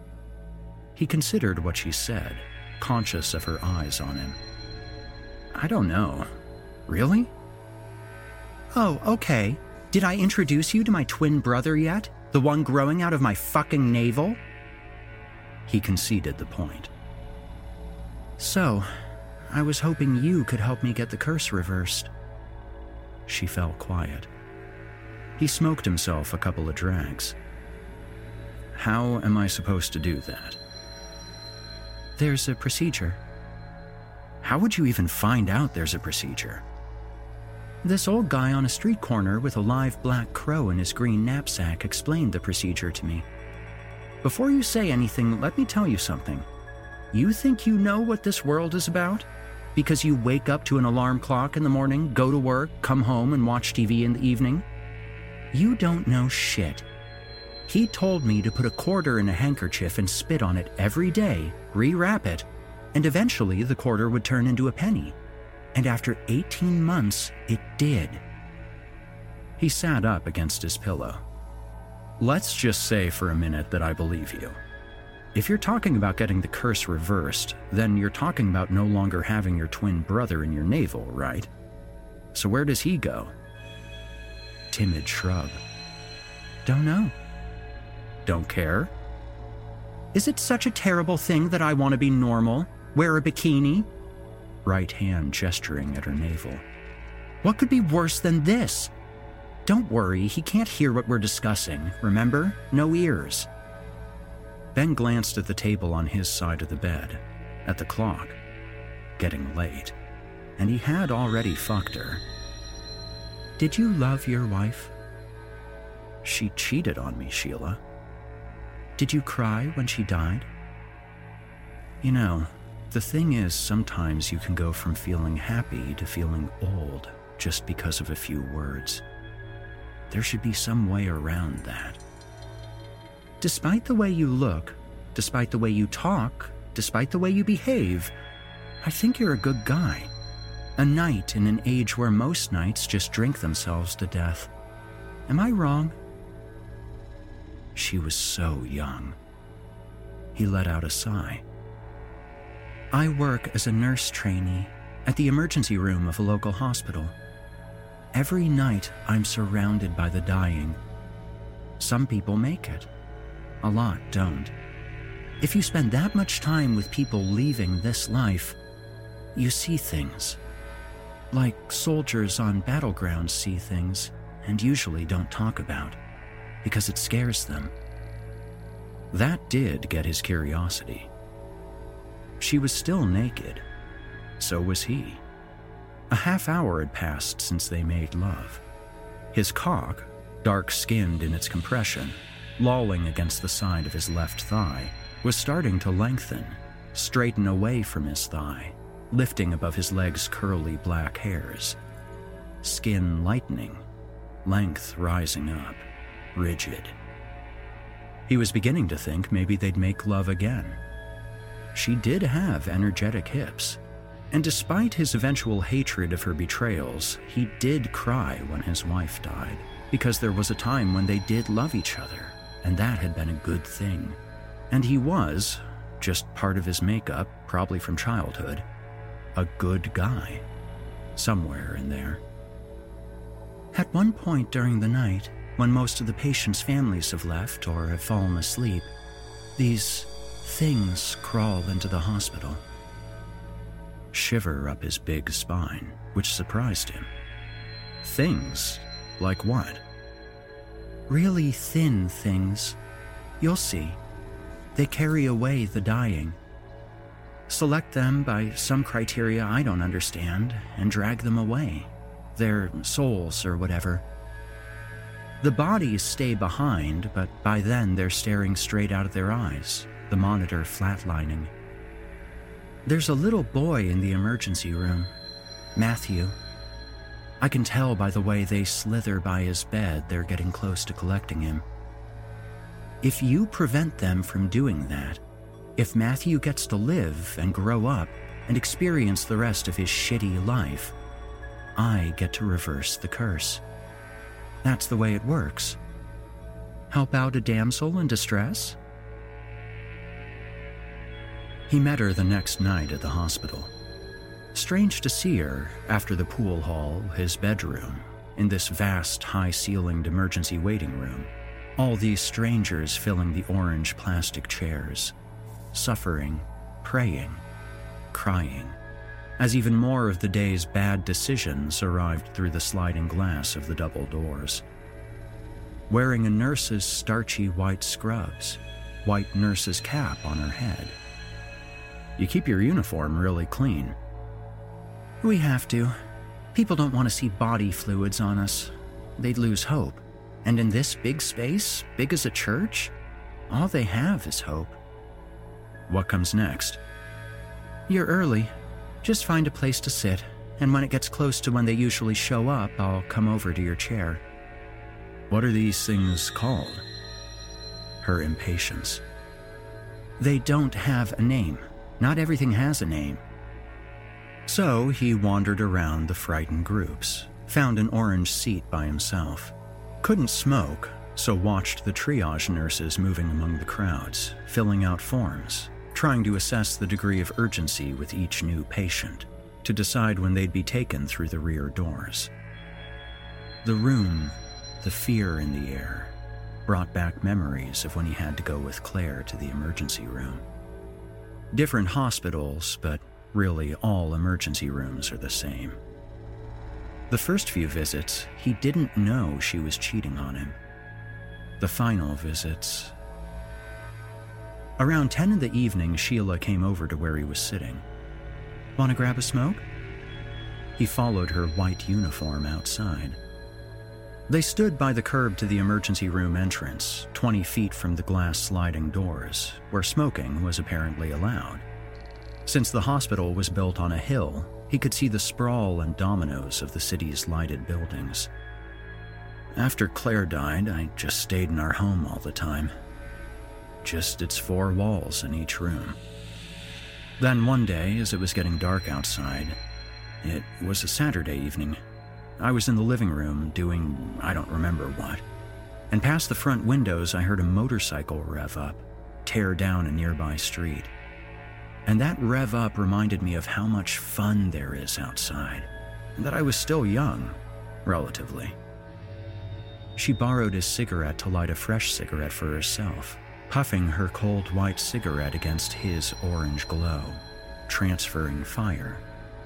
Speaker 7: He considered what she said, conscious of her eyes on him. I don't know. Really? Oh, okay. Did I introduce you to my twin brother yet? The one growing out of my fucking navel? He conceded the point. So, I was hoping you could help me get the curse reversed. She fell quiet. He smoked himself a couple of drags. How am I supposed to do that? There's a procedure. How would you even find out there's a procedure? This old guy on a street corner with a live black crow in his green knapsack explained the procedure to me. Before you say anything, let me tell you something. You think you know what this world is about? Because you wake up to an alarm clock in the morning, go to work, come home, and watch T V in the evening? You don't know shit. He told me to put a quarter in a handkerchief and spit on it every day, rewrap it, and eventually the quarter would turn into a penny. And after eighteen months, it did. He sat up against his pillow. Let's just say for a minute that I believe you. If you're talking about getting the curse reversed, then you're talking about no longer having your twin brother in your navel, right? So where does he go? Timid shrug. Don't know. Don't care? Is it such a terrible thing that I want to be normal? Wear a bikini? Right hand gesturing at her navel. What could be worse than this? Don't worry, he can't hear what we're discussing. Remember? No ears. Ben glanced at the table on his side of the bed, at the clock. Getting late. And he had already fucked her. Did you love your wife? She cheated on me, Sheila. Did you cry when she died? You know, the thing is, sometimes you can go from feeling happy to feeling old just because of a few words. There should be some way around that. Despite the way you look, despite the way you talk, despite the way you behave, I think you're a good guy. A night in an age where most nights just drink themselves to death. Am I wrong? She was so young. He let out a sigh. I work as a nurse trainee at the emergency room of a local hospital. Every night I'm surrounded by the dying. Some people make it. A lot don't. If you spend that much time with people leaving this life, you see things. Like soldiers on battlegrounds see things and usually don't talk about, because it scares them. That did get his curiosity. She was still naked. So was he. A half hour had passed since they made love. His cock, dark-skinned in its compression, lolling against the side of his left thigh, was starting to lengthen, straighten away from his thigh, lifting above his leg's curly black hairs. Skin lightening, length rising up, rigid. He was beginning to think maybe they'd make love again. She did have energetic hips, and despite his eventual hatred of her betrayals, he did cry when his wife died, because there was a time when they did love each other, and that had been a good thing. And he was, just part of his makeup, probably from childhood, a good guy, somewhere in there. At one point during the night, when most of the patients' families have left or have fallen asleep, these things crawl into the hospital. Shiver up his big spine, which surprised him. Things? Like what? Really thin things. You'll see. They carry away the dying. Select them by some criteria I don't understand and drag them away. Their souls or whatever. The bodies stay behind, but by then they're staring straight out of their eyes, the monitor flatlining. There's a little boy in the emergency room, Matthew. I can tell by the way they slither by his bed they're getting close to collecting him. If you prevent them from doing that, if Matthew gets to live and grow up and experience the rest of his shitty life, I get to reverse the curse. That's the way it works. Help out a damsel in distress? He met her the next night at the hospital. Strange to see her after the pool hall, his bedroom, in this vast, high-ceilinged emergency waiting room. All these strangers filling the orange plastic chairs, suffering, praying, crying, as even more of the day's bad decisions arrived through the sliding glass of the double doors. Wearing a nurse's starchy white scrubs, white nurse's cap on her head. You keep your uniform really clean. We have to. People don't want to see body fluids on us. They'd lose hope. And in this big space, big as a church, all they have is hope. What comes next? You're early. Just find a place to sit, and when it gets close to when they usually show up, I'll come over to your chair. What are these things called? Her impatience. They don't have a name. Not everything has a name. So he wandered around the frightened groups, found an orange seat by himself. Couldn't smoke, so watched the triage nurses moving among the crowds, filling out forms, trying to assess the degree of urgency with each new patient, to decide when they'd be taken through the rear doors. The room, the fear in the air, brought back memories of when he had to go with Claire to the emergency room. Different hospitals, but really all emergency rooms are the same. The first few visits, he didn't know she was cheating on him. The final visits... Around ten in the evening, Sheila came over to where he was sitting. Want to grab a smoke? He followed her white uniform outside. They stood by the curb to the emergency room entrance, twenty feet from the glass sliding doors, where smoking was apparently allowed. Since the hospital was built on a hill, he could see the sprawl and dominoes of the city's lighted buildings. After Claire died, I just stayed in our home all the time. Just its four walls in each room. Then one day, as it was getting dark outside, It was a Saturday evening. I was in the living room doing I don't remember what, and past the front windows I heard a motorcycle rev up, tear down a nearby street. And that rev up reminded me of how much fun there is outside, and that I was still young, relatively. She borrowed his cigarette to light a fresh cigarette for herself, puffing her cold white cigarette against his orange glow, transferring fire.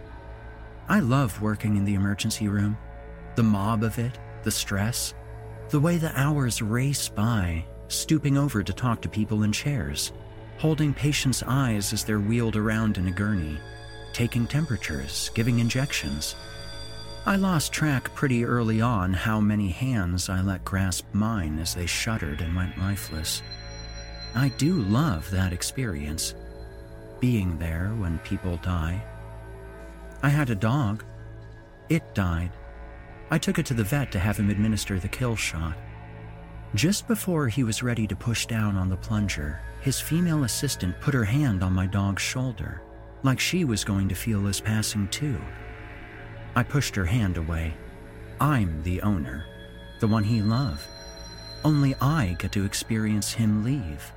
Speaker 7: I love working in the emergency room. The mob of it, the stress, the way the hours race by, stooping over to talk to people in chairs, holding patients' eyes as they're wheeled around in a gurney, taking temperatures, giving injections. I lost track pretty early on how many hands I let grasp mine as they shuddered and went lifeless. I do love that experience, being there when people die. I had a dog. It died. I took it to the vet to have him administer the kill shot. Just before he was ready to push down on the plunger, his female assistant put her hand on my dog's shoulder, like she was going to feel his passing too. I pushed her hand away. I'm the owner, the one he loved. Only I get to experience him leave.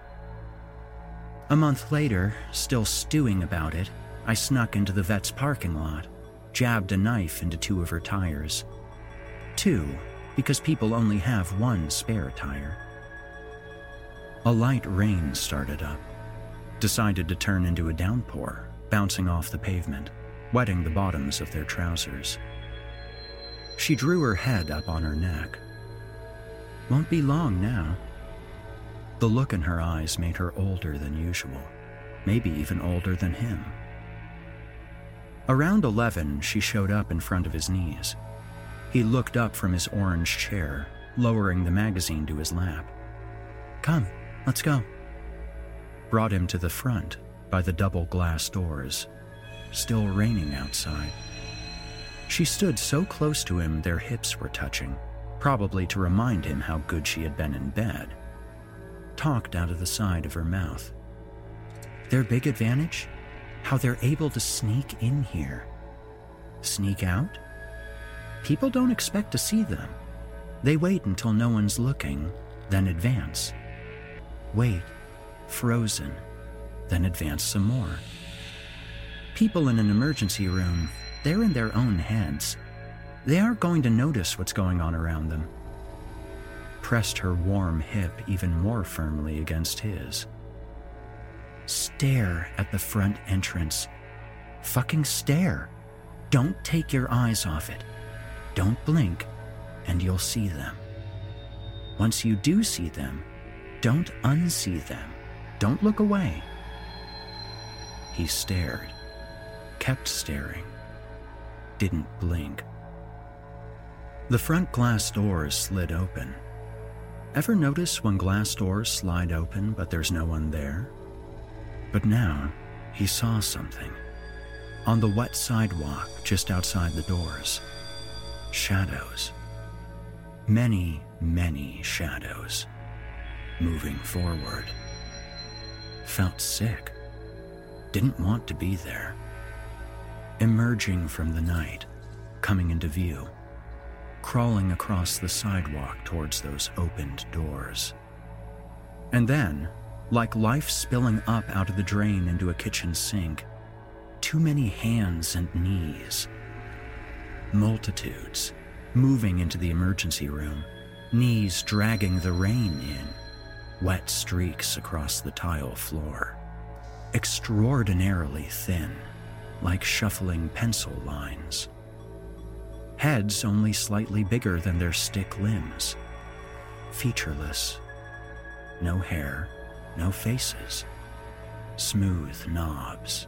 Speaker 7: A month later, still stewing about it, I snuck into the vet's parking lot, jabbed a knife into two of her tires. Two, because people only have one spare tire. A light rain started up, decided to turn into a downpour, bouncing off the pavement, wetting the bottoms of their trousers. She drew her head up on her neck. Won't be long now. The look in her eyes made her older than usual, maybe even older than him. Around eleven, she showed up in front of his knees. He looked up from his orange chair, lowering the magazine to his lap. Come, let's go. Brought him to the front, by the double glass doors. Still raining outside. She stood so close to him their hips were touching, probably to remind him how good she had been in bed. Talked out of the side of her mouth. Their big advantage? How they're able to sneak in here. Sneak out? People don't expect to see them. They wait until no one's looking, then advance. Wait, frozen, then advance some more. People in an emergency room, they're in their own heads. They aren't going to notice what's going on around them. Pressed her warm hip even more firmly against his. Stare at the front entrance. Fucking stare. Don't take your eyes off it. Don't blink, and you'll see them. Once you do see them, don't unsee them. Don't look away. He stared, kept staring, didn't blink. The front glass doors slid open. Ever notice when glass doors slide open but there's no one there? But now, he saw something. On the wet sidewalk just outside the doors. Shadows. Many, many shadows. Moving forward. Felt sick. Didn't want to be there. Emerging from the night, coming into view. Crawling across the sidewalk towards those opened doors. And then, like life spilling up out of the drain into a kitchen sink, too many hands and knees. Multitudes, moving into the emergency room, knees dragging the rain in, wet streaks across the tile floor. Extraordinarily thin, like shuffling pencil lines. Heads only slightly bigger than their stick limbs. Featureless. No hair, no faces. Smooth knobs.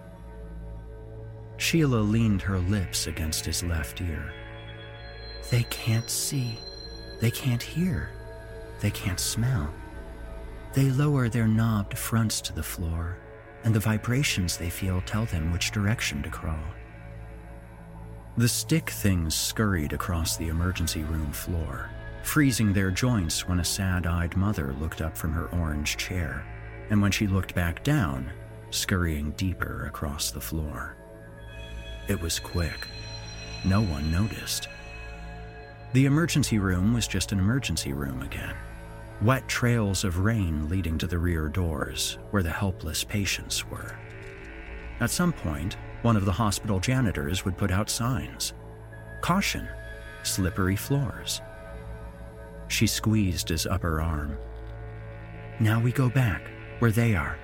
Speaker 7: Sheila leaned her lips against his left ear. They can't see. They can't hear. They can't smell. They lower their knobbed fronts to the floor, and the vibrations they feel tell them which direction to crawl. The stick things scurried across the emergency room floor, freezing their joints when a sad-eyed mother looked up from her orange chair, and when she looked back down, scurrying deeper across the floor. It was quick, No one noticed. The emergency room was just an emergency room again. Wet trails of rain leading to the rear doors where the helpless patients were. At some point, one of the hospital janitors would put out signs. Caution, slippery floors. She squeezed his upper arm. Now we go back, where they are.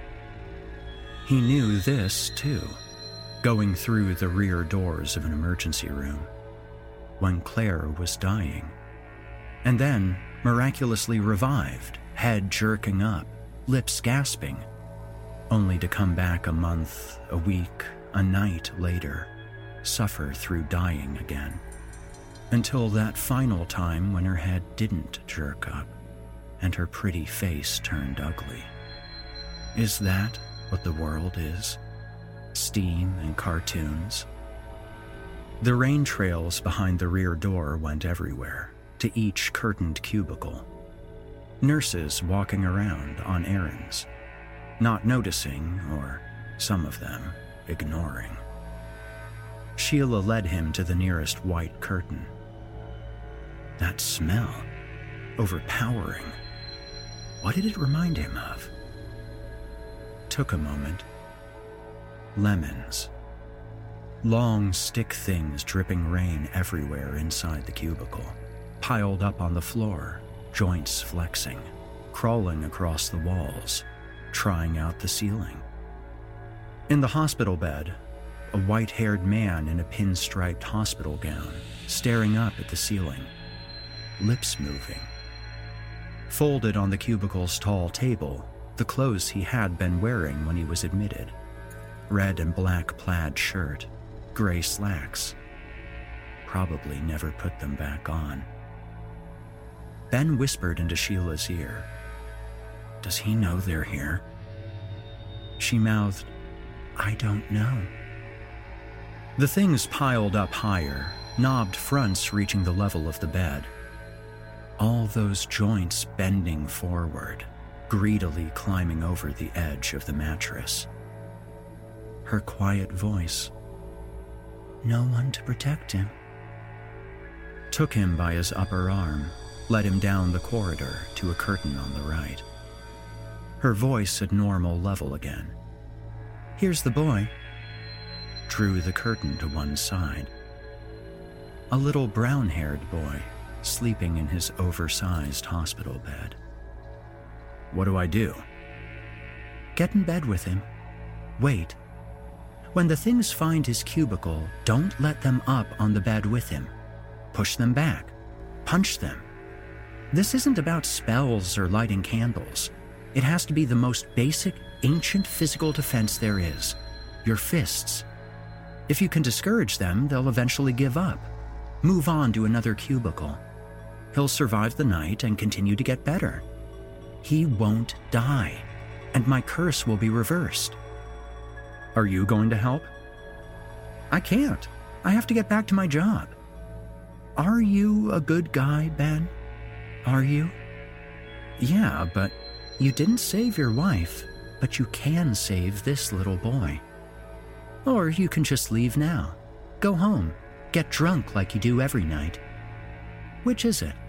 Speaker 7: He knew this, too, going through the rear doors of an emergency room, when Claire was dying, and then miraculously revived, head jerking up, lips gasping, only to come back a month, a week, a night later, suffer through dying again, until that final time when her head didn't jerk up and her pretty face turned ugly. Is that what the world is? Steam and cartoons? The rain trails behind the rear door went everywhere, to each curtained cubicle. Nurses walking around on errands, not noticing, or some of them ignoring. Sheila led him to the nearest white curtain. That smell, overpowering. What did it remind him of? Took a moment. Lemons. Long stick things dripping rain everywhere inside the cubicle, piled up on the floor, joints flexing, crawling across the walls, trying out the ceiling. In the hospital bed, a white-haired man in a pinstriped hospital gown, staring up at the ceiling, lips moving. Folded on the cubicle's tall table, the clothes he had been wearing when he was admitted. Red and black plaid shirt, gray slacks. Probably never put them back on. Ben whispered into Sheila's ear, "Does he know they're here?" She mouthed, "I don't know." The things piled up higher, knobbed fronts reaching the level of the bed. All those joints bending forward, greedily climbing over the edge of the mattress. Her quiet voice, "No one to protect him." Took him by his upper arm, led him down the corridor to a curtain on the right. Her voice at normal level again. "Here's the boy." Drew the curtain to one side. A little brown-haired boy, sleeping in his oversized hospital bed. "What do I do?" "Get in bed with him. Wait. When the things find his cubicle, don't let them up on the bed with him. Push them back. Punch them. This isn't about spells or lighting candles. It has to be the most basic, ancient physical defense there is. Your fists. If you can discourage them, they'll eventually give up. Move on to another cubicle. He'll survive the night and continue to get better. He won't die, and my curse will be reversed." "Are you going to help?" "I can't. I have to get back to my job." "Are you a good guy, Ben? Are you?" "Yeah, but you didn't save your wife, but you can save this little boy. Or you can just leave now. Go home. Get drunk like you do every night. Which is it?"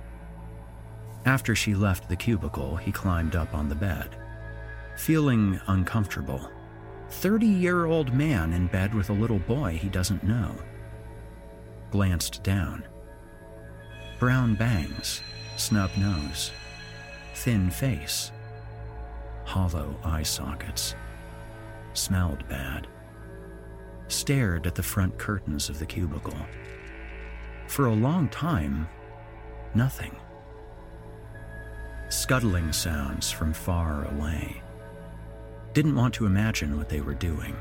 Speaker 7: After she left the cubicle, he climbed up on the bed. Feeling uncomfortable. Thirty-year-old man in bed with a little boy he doesn't know. Glanced down. Brown bangs, snub nose, thin face, hollow eye sockets. Smelled bad. Stared at the front curtains of the cubicle. For a long time, nothing. Scuttling sounds from far away. Didn't want to imagine what they were doing.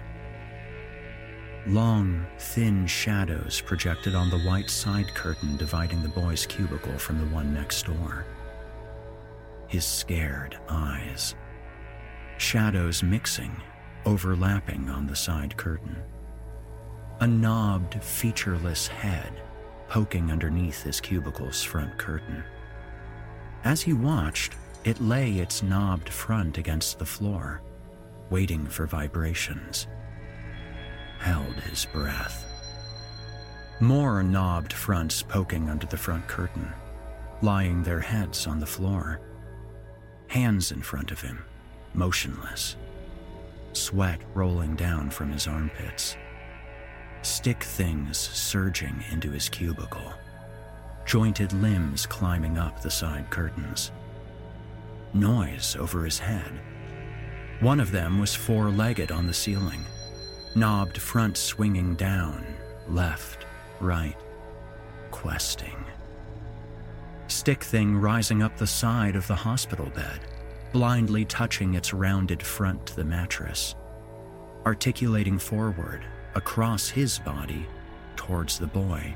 Speaker 7: Long, thin shadows projected on the white side curtain dividing the boy's cubicle from the one next door. His scared eyes. Shadows mixing, overlapping on the side curtain. A knobbed, featureless head poking underneath his cubicle's front curtain. As he watched, it lay its knobbed front against the floor, waiting for vibrations. Held his breath. More knobbed fronts poking under the front curtain, lying their heads on the floor. Hands in front of him, motionless. Sweat rolling down from his armpits. Stick things surging into his cubicle. Jointed limbs climbing up the side curtains. Noise over his head. One of them was four-legged on the ceiling. Knobbed front swinging down, left, right, questing. Stick thing rising up the side of the hospital bed, blindly touching its rounded front to the mattress, articulating forward, across his body, towards the boy.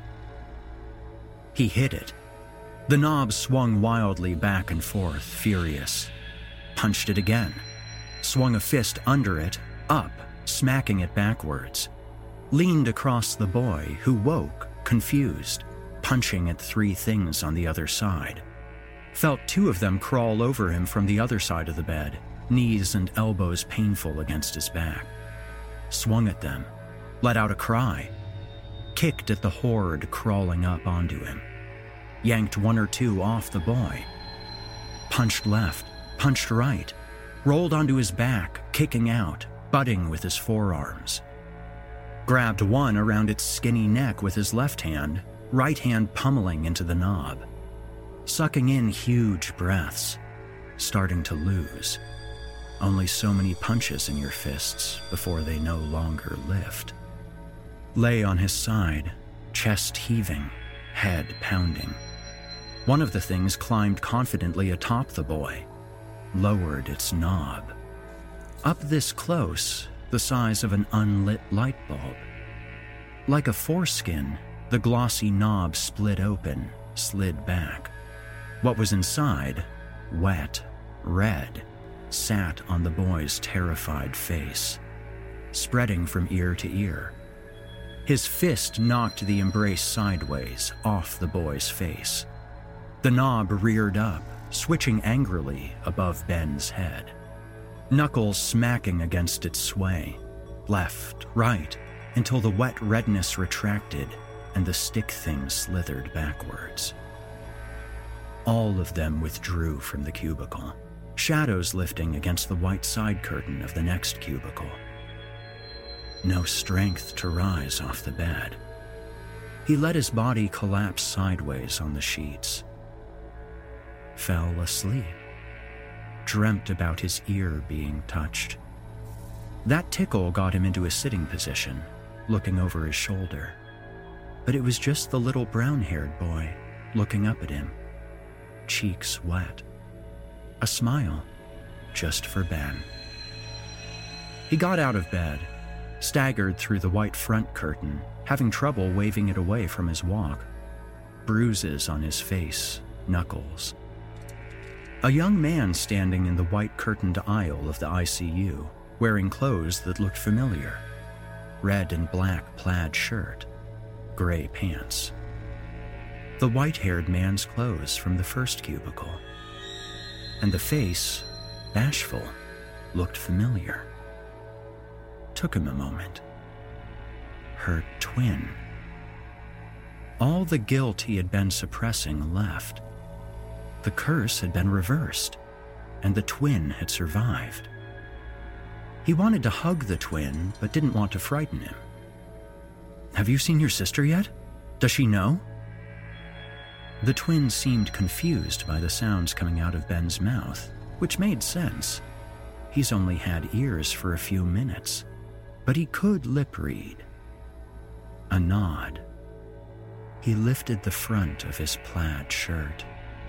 Speaker 7: He hit it. The knob swung wildly back and forth, furious. Punched it again. Swung a fist under it, up, smacking it backwards. Leaned across the boy, who woke, confused, punching at three things on the other side. Felt two of them crawl over him from the other side of the bed, knees and elbows painful against his back. Swung at them, let out a cry. Kicked at the horde crawling up onto him. Yanked one or two off the boy. Punched left, punched right. Rolled onto his back, kicking out, butting with his forearms. Grabbed one around its skinny neck with his left hand, right hand pummeling into the knob. Sucking in huge breaths, starting to lose. Only so many punches in your fists before they no longer lift. Lay on his side, chest heaving, head pounding. One of the things climbed confidently atop the boy, lowered its knob. Up this close, the size of an unlit light bulb. Like a foreskin, the glossy knob split open, slid back. What was inside, wet, red, sat on the boy's terrified face, spreading from ear to ear. His fist knocked the embrace sideways, off the boy's face. The knob reared up, switching angrily above Ben's head. Knuckles smacking against its sway, left, right, until the wet redness retracted and the stick thing slithered backwards. All of them withdrew from the cubicle, shadows lifting against the white side curtain of the next cubicle. No strength to rise off the bed. He let his body collapse sideways on the sheets. Fell asleep. Dreamt about his ear being touched. That tickle got him into a sitting position, looking over his shoulder. But it was just the little brown-haired boy looking up at him, cheeks wet. A smile, just for Ben. He got out of bed, staggered through the white front curtain, having trouble waving it away from his walk. Bruises on his face, knuckles. A young man standing in the white curtained aisle of the I C U, wearing clothes that looked familiar. Red and black plaid shirt, gray pants. The white-haired man's clothes from the first cubicle. And the face, bashful, looked familiar. Took him a moment. Her twin. All the guilt he had been suppressing left. The curse had been reversed, and the twin had survived. He wanted to hug the twin, but didn't want to frighten him. "Have you seen your sister yet? Does she know?" The twin seemed confused by the sounds coming out of Ben's mouth, which made sense. He's only had ears for a few minutes, but he could lip read. A nod. He lifted the front of his plaid shirt.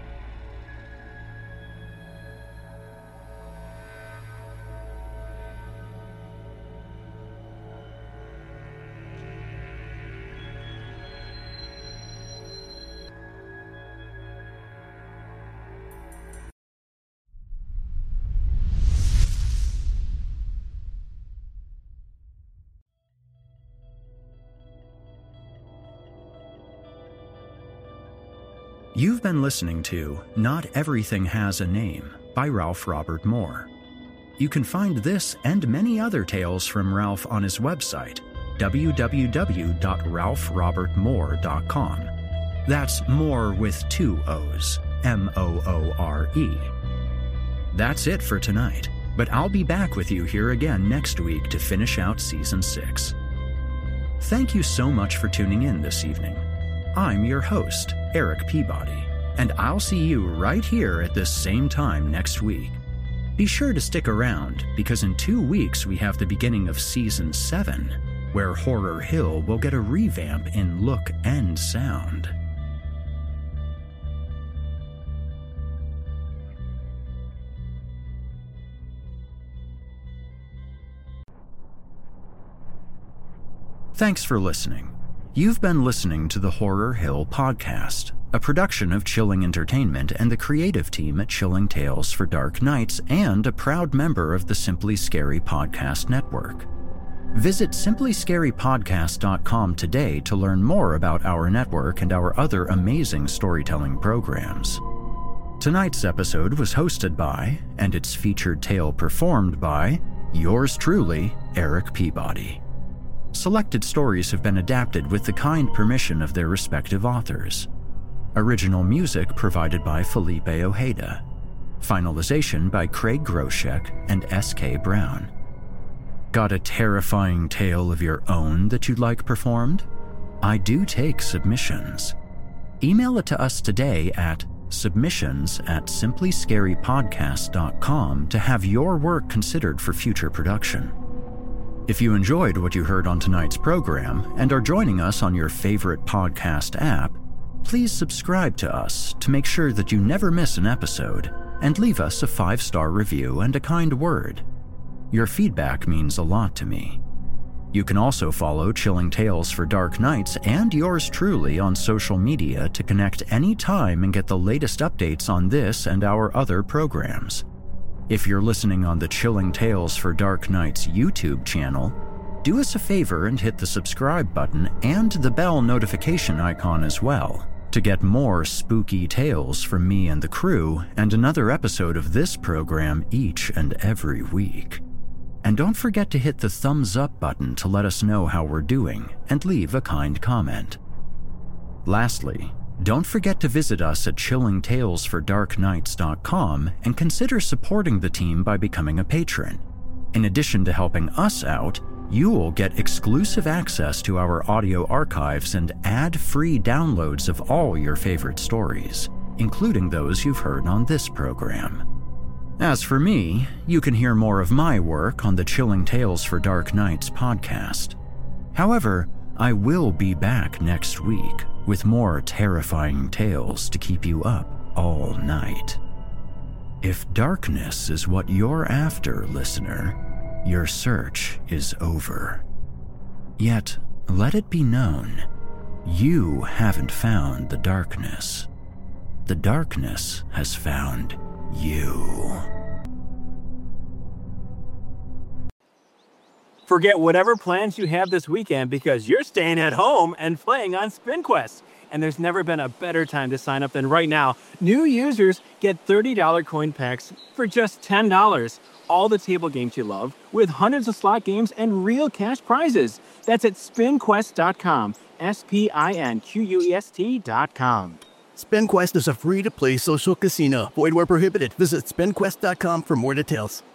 Speaker 7: You've been listening to Not Everything Has a Name by Ralph Robert Moore. You can find this and many other tales from Ralph on his website, w w w dot ralph robert moore dot com. That's Moore with two O's, M O O R E. That's it for tonight, but I'll be back with you here again next week to finish out Season six. Thank you so much for tuning in this evening. I'm your host, Eric Peabody, and I'll see you right here at this same time next week. Be sure to stick around, because in two weeks we have the beginning of Season seven, where Horror Hill will get a revamp in look and sound. Thanks for listening. You've been listening to the Horror Hill Podcast, a production of Chilling Entertainment and the creative team at Chilling Tales for Dark Nights, and a proud member of the Simply Scary Podcast Network. Visit simply scary podcast dot com today to learn more about our network and our other amazing storytelling programs. Tonight's episode was hosted by, and its featured tale performed by, yours truly, Eric Peabody. Selected stories have been adapted with the kind permission of their respective authors. Original music provided by Felipe Ojeda. Finalization by Craig Groshek and S K Brown. Got a terrifying tale of your own that you'd like performed? I do take submissions. Email it to us today at submissions at simply scary podcast dot com to have your work considered for future production. If you enjoyed what you heard on tonight's program and are joining us on your favorite podcast app, please subscribe to us to make sure that you never miss an episode, and leave us a five-star review and a kind word. Your feedback means a lot to me. You can also follow Chilling Tales for Dark Nights and yours truly on social media to connect anytime and get the latest updates on this and our other programs. If you're listening on the Chilling Tales for Dark Nights YouTube channel, do us a favor and hit the subscribe button and the bell notification icon as well to get more spooky tales from me and the crew and another episode of this program each and every week. And don't forget to hit the thumbs up button to let us know how we're doing and leave a kind comment. Lastly, don't forget to visit us at chilling tales for dark nights dot com and consider supporting the team by becoming a patron. In addition to helping us out, you'll get exclusive access to our audio archives and ad-free downloads of all your favorite stories, including those you've heard on this program. As for me, you can hear more of my work on the Chilling Tales for Dark Nights podcast. However, I will be back next week with more terrifying tales to keep you up all night. If darkness is what you're after, listener, your search is over. Yet, let it be known, you haven't found the darkness. The darkness has found you.
Speaker 8: Forget whatever plans you have this weekend, because you're staying at home and playing on SpinQuest. And there's never been a better time to sign up than right now. New users get thirty dollars coin packs for just ten dollars. All the table games you love, with hundreds of slot games and real cash prizes. That's at spin quest dot com. S P I N Q U E S T dot com.
Speaker 2: SpinQuest is a free-to-play social casino. Void where prohibited. Visit spin quest dot com for more details.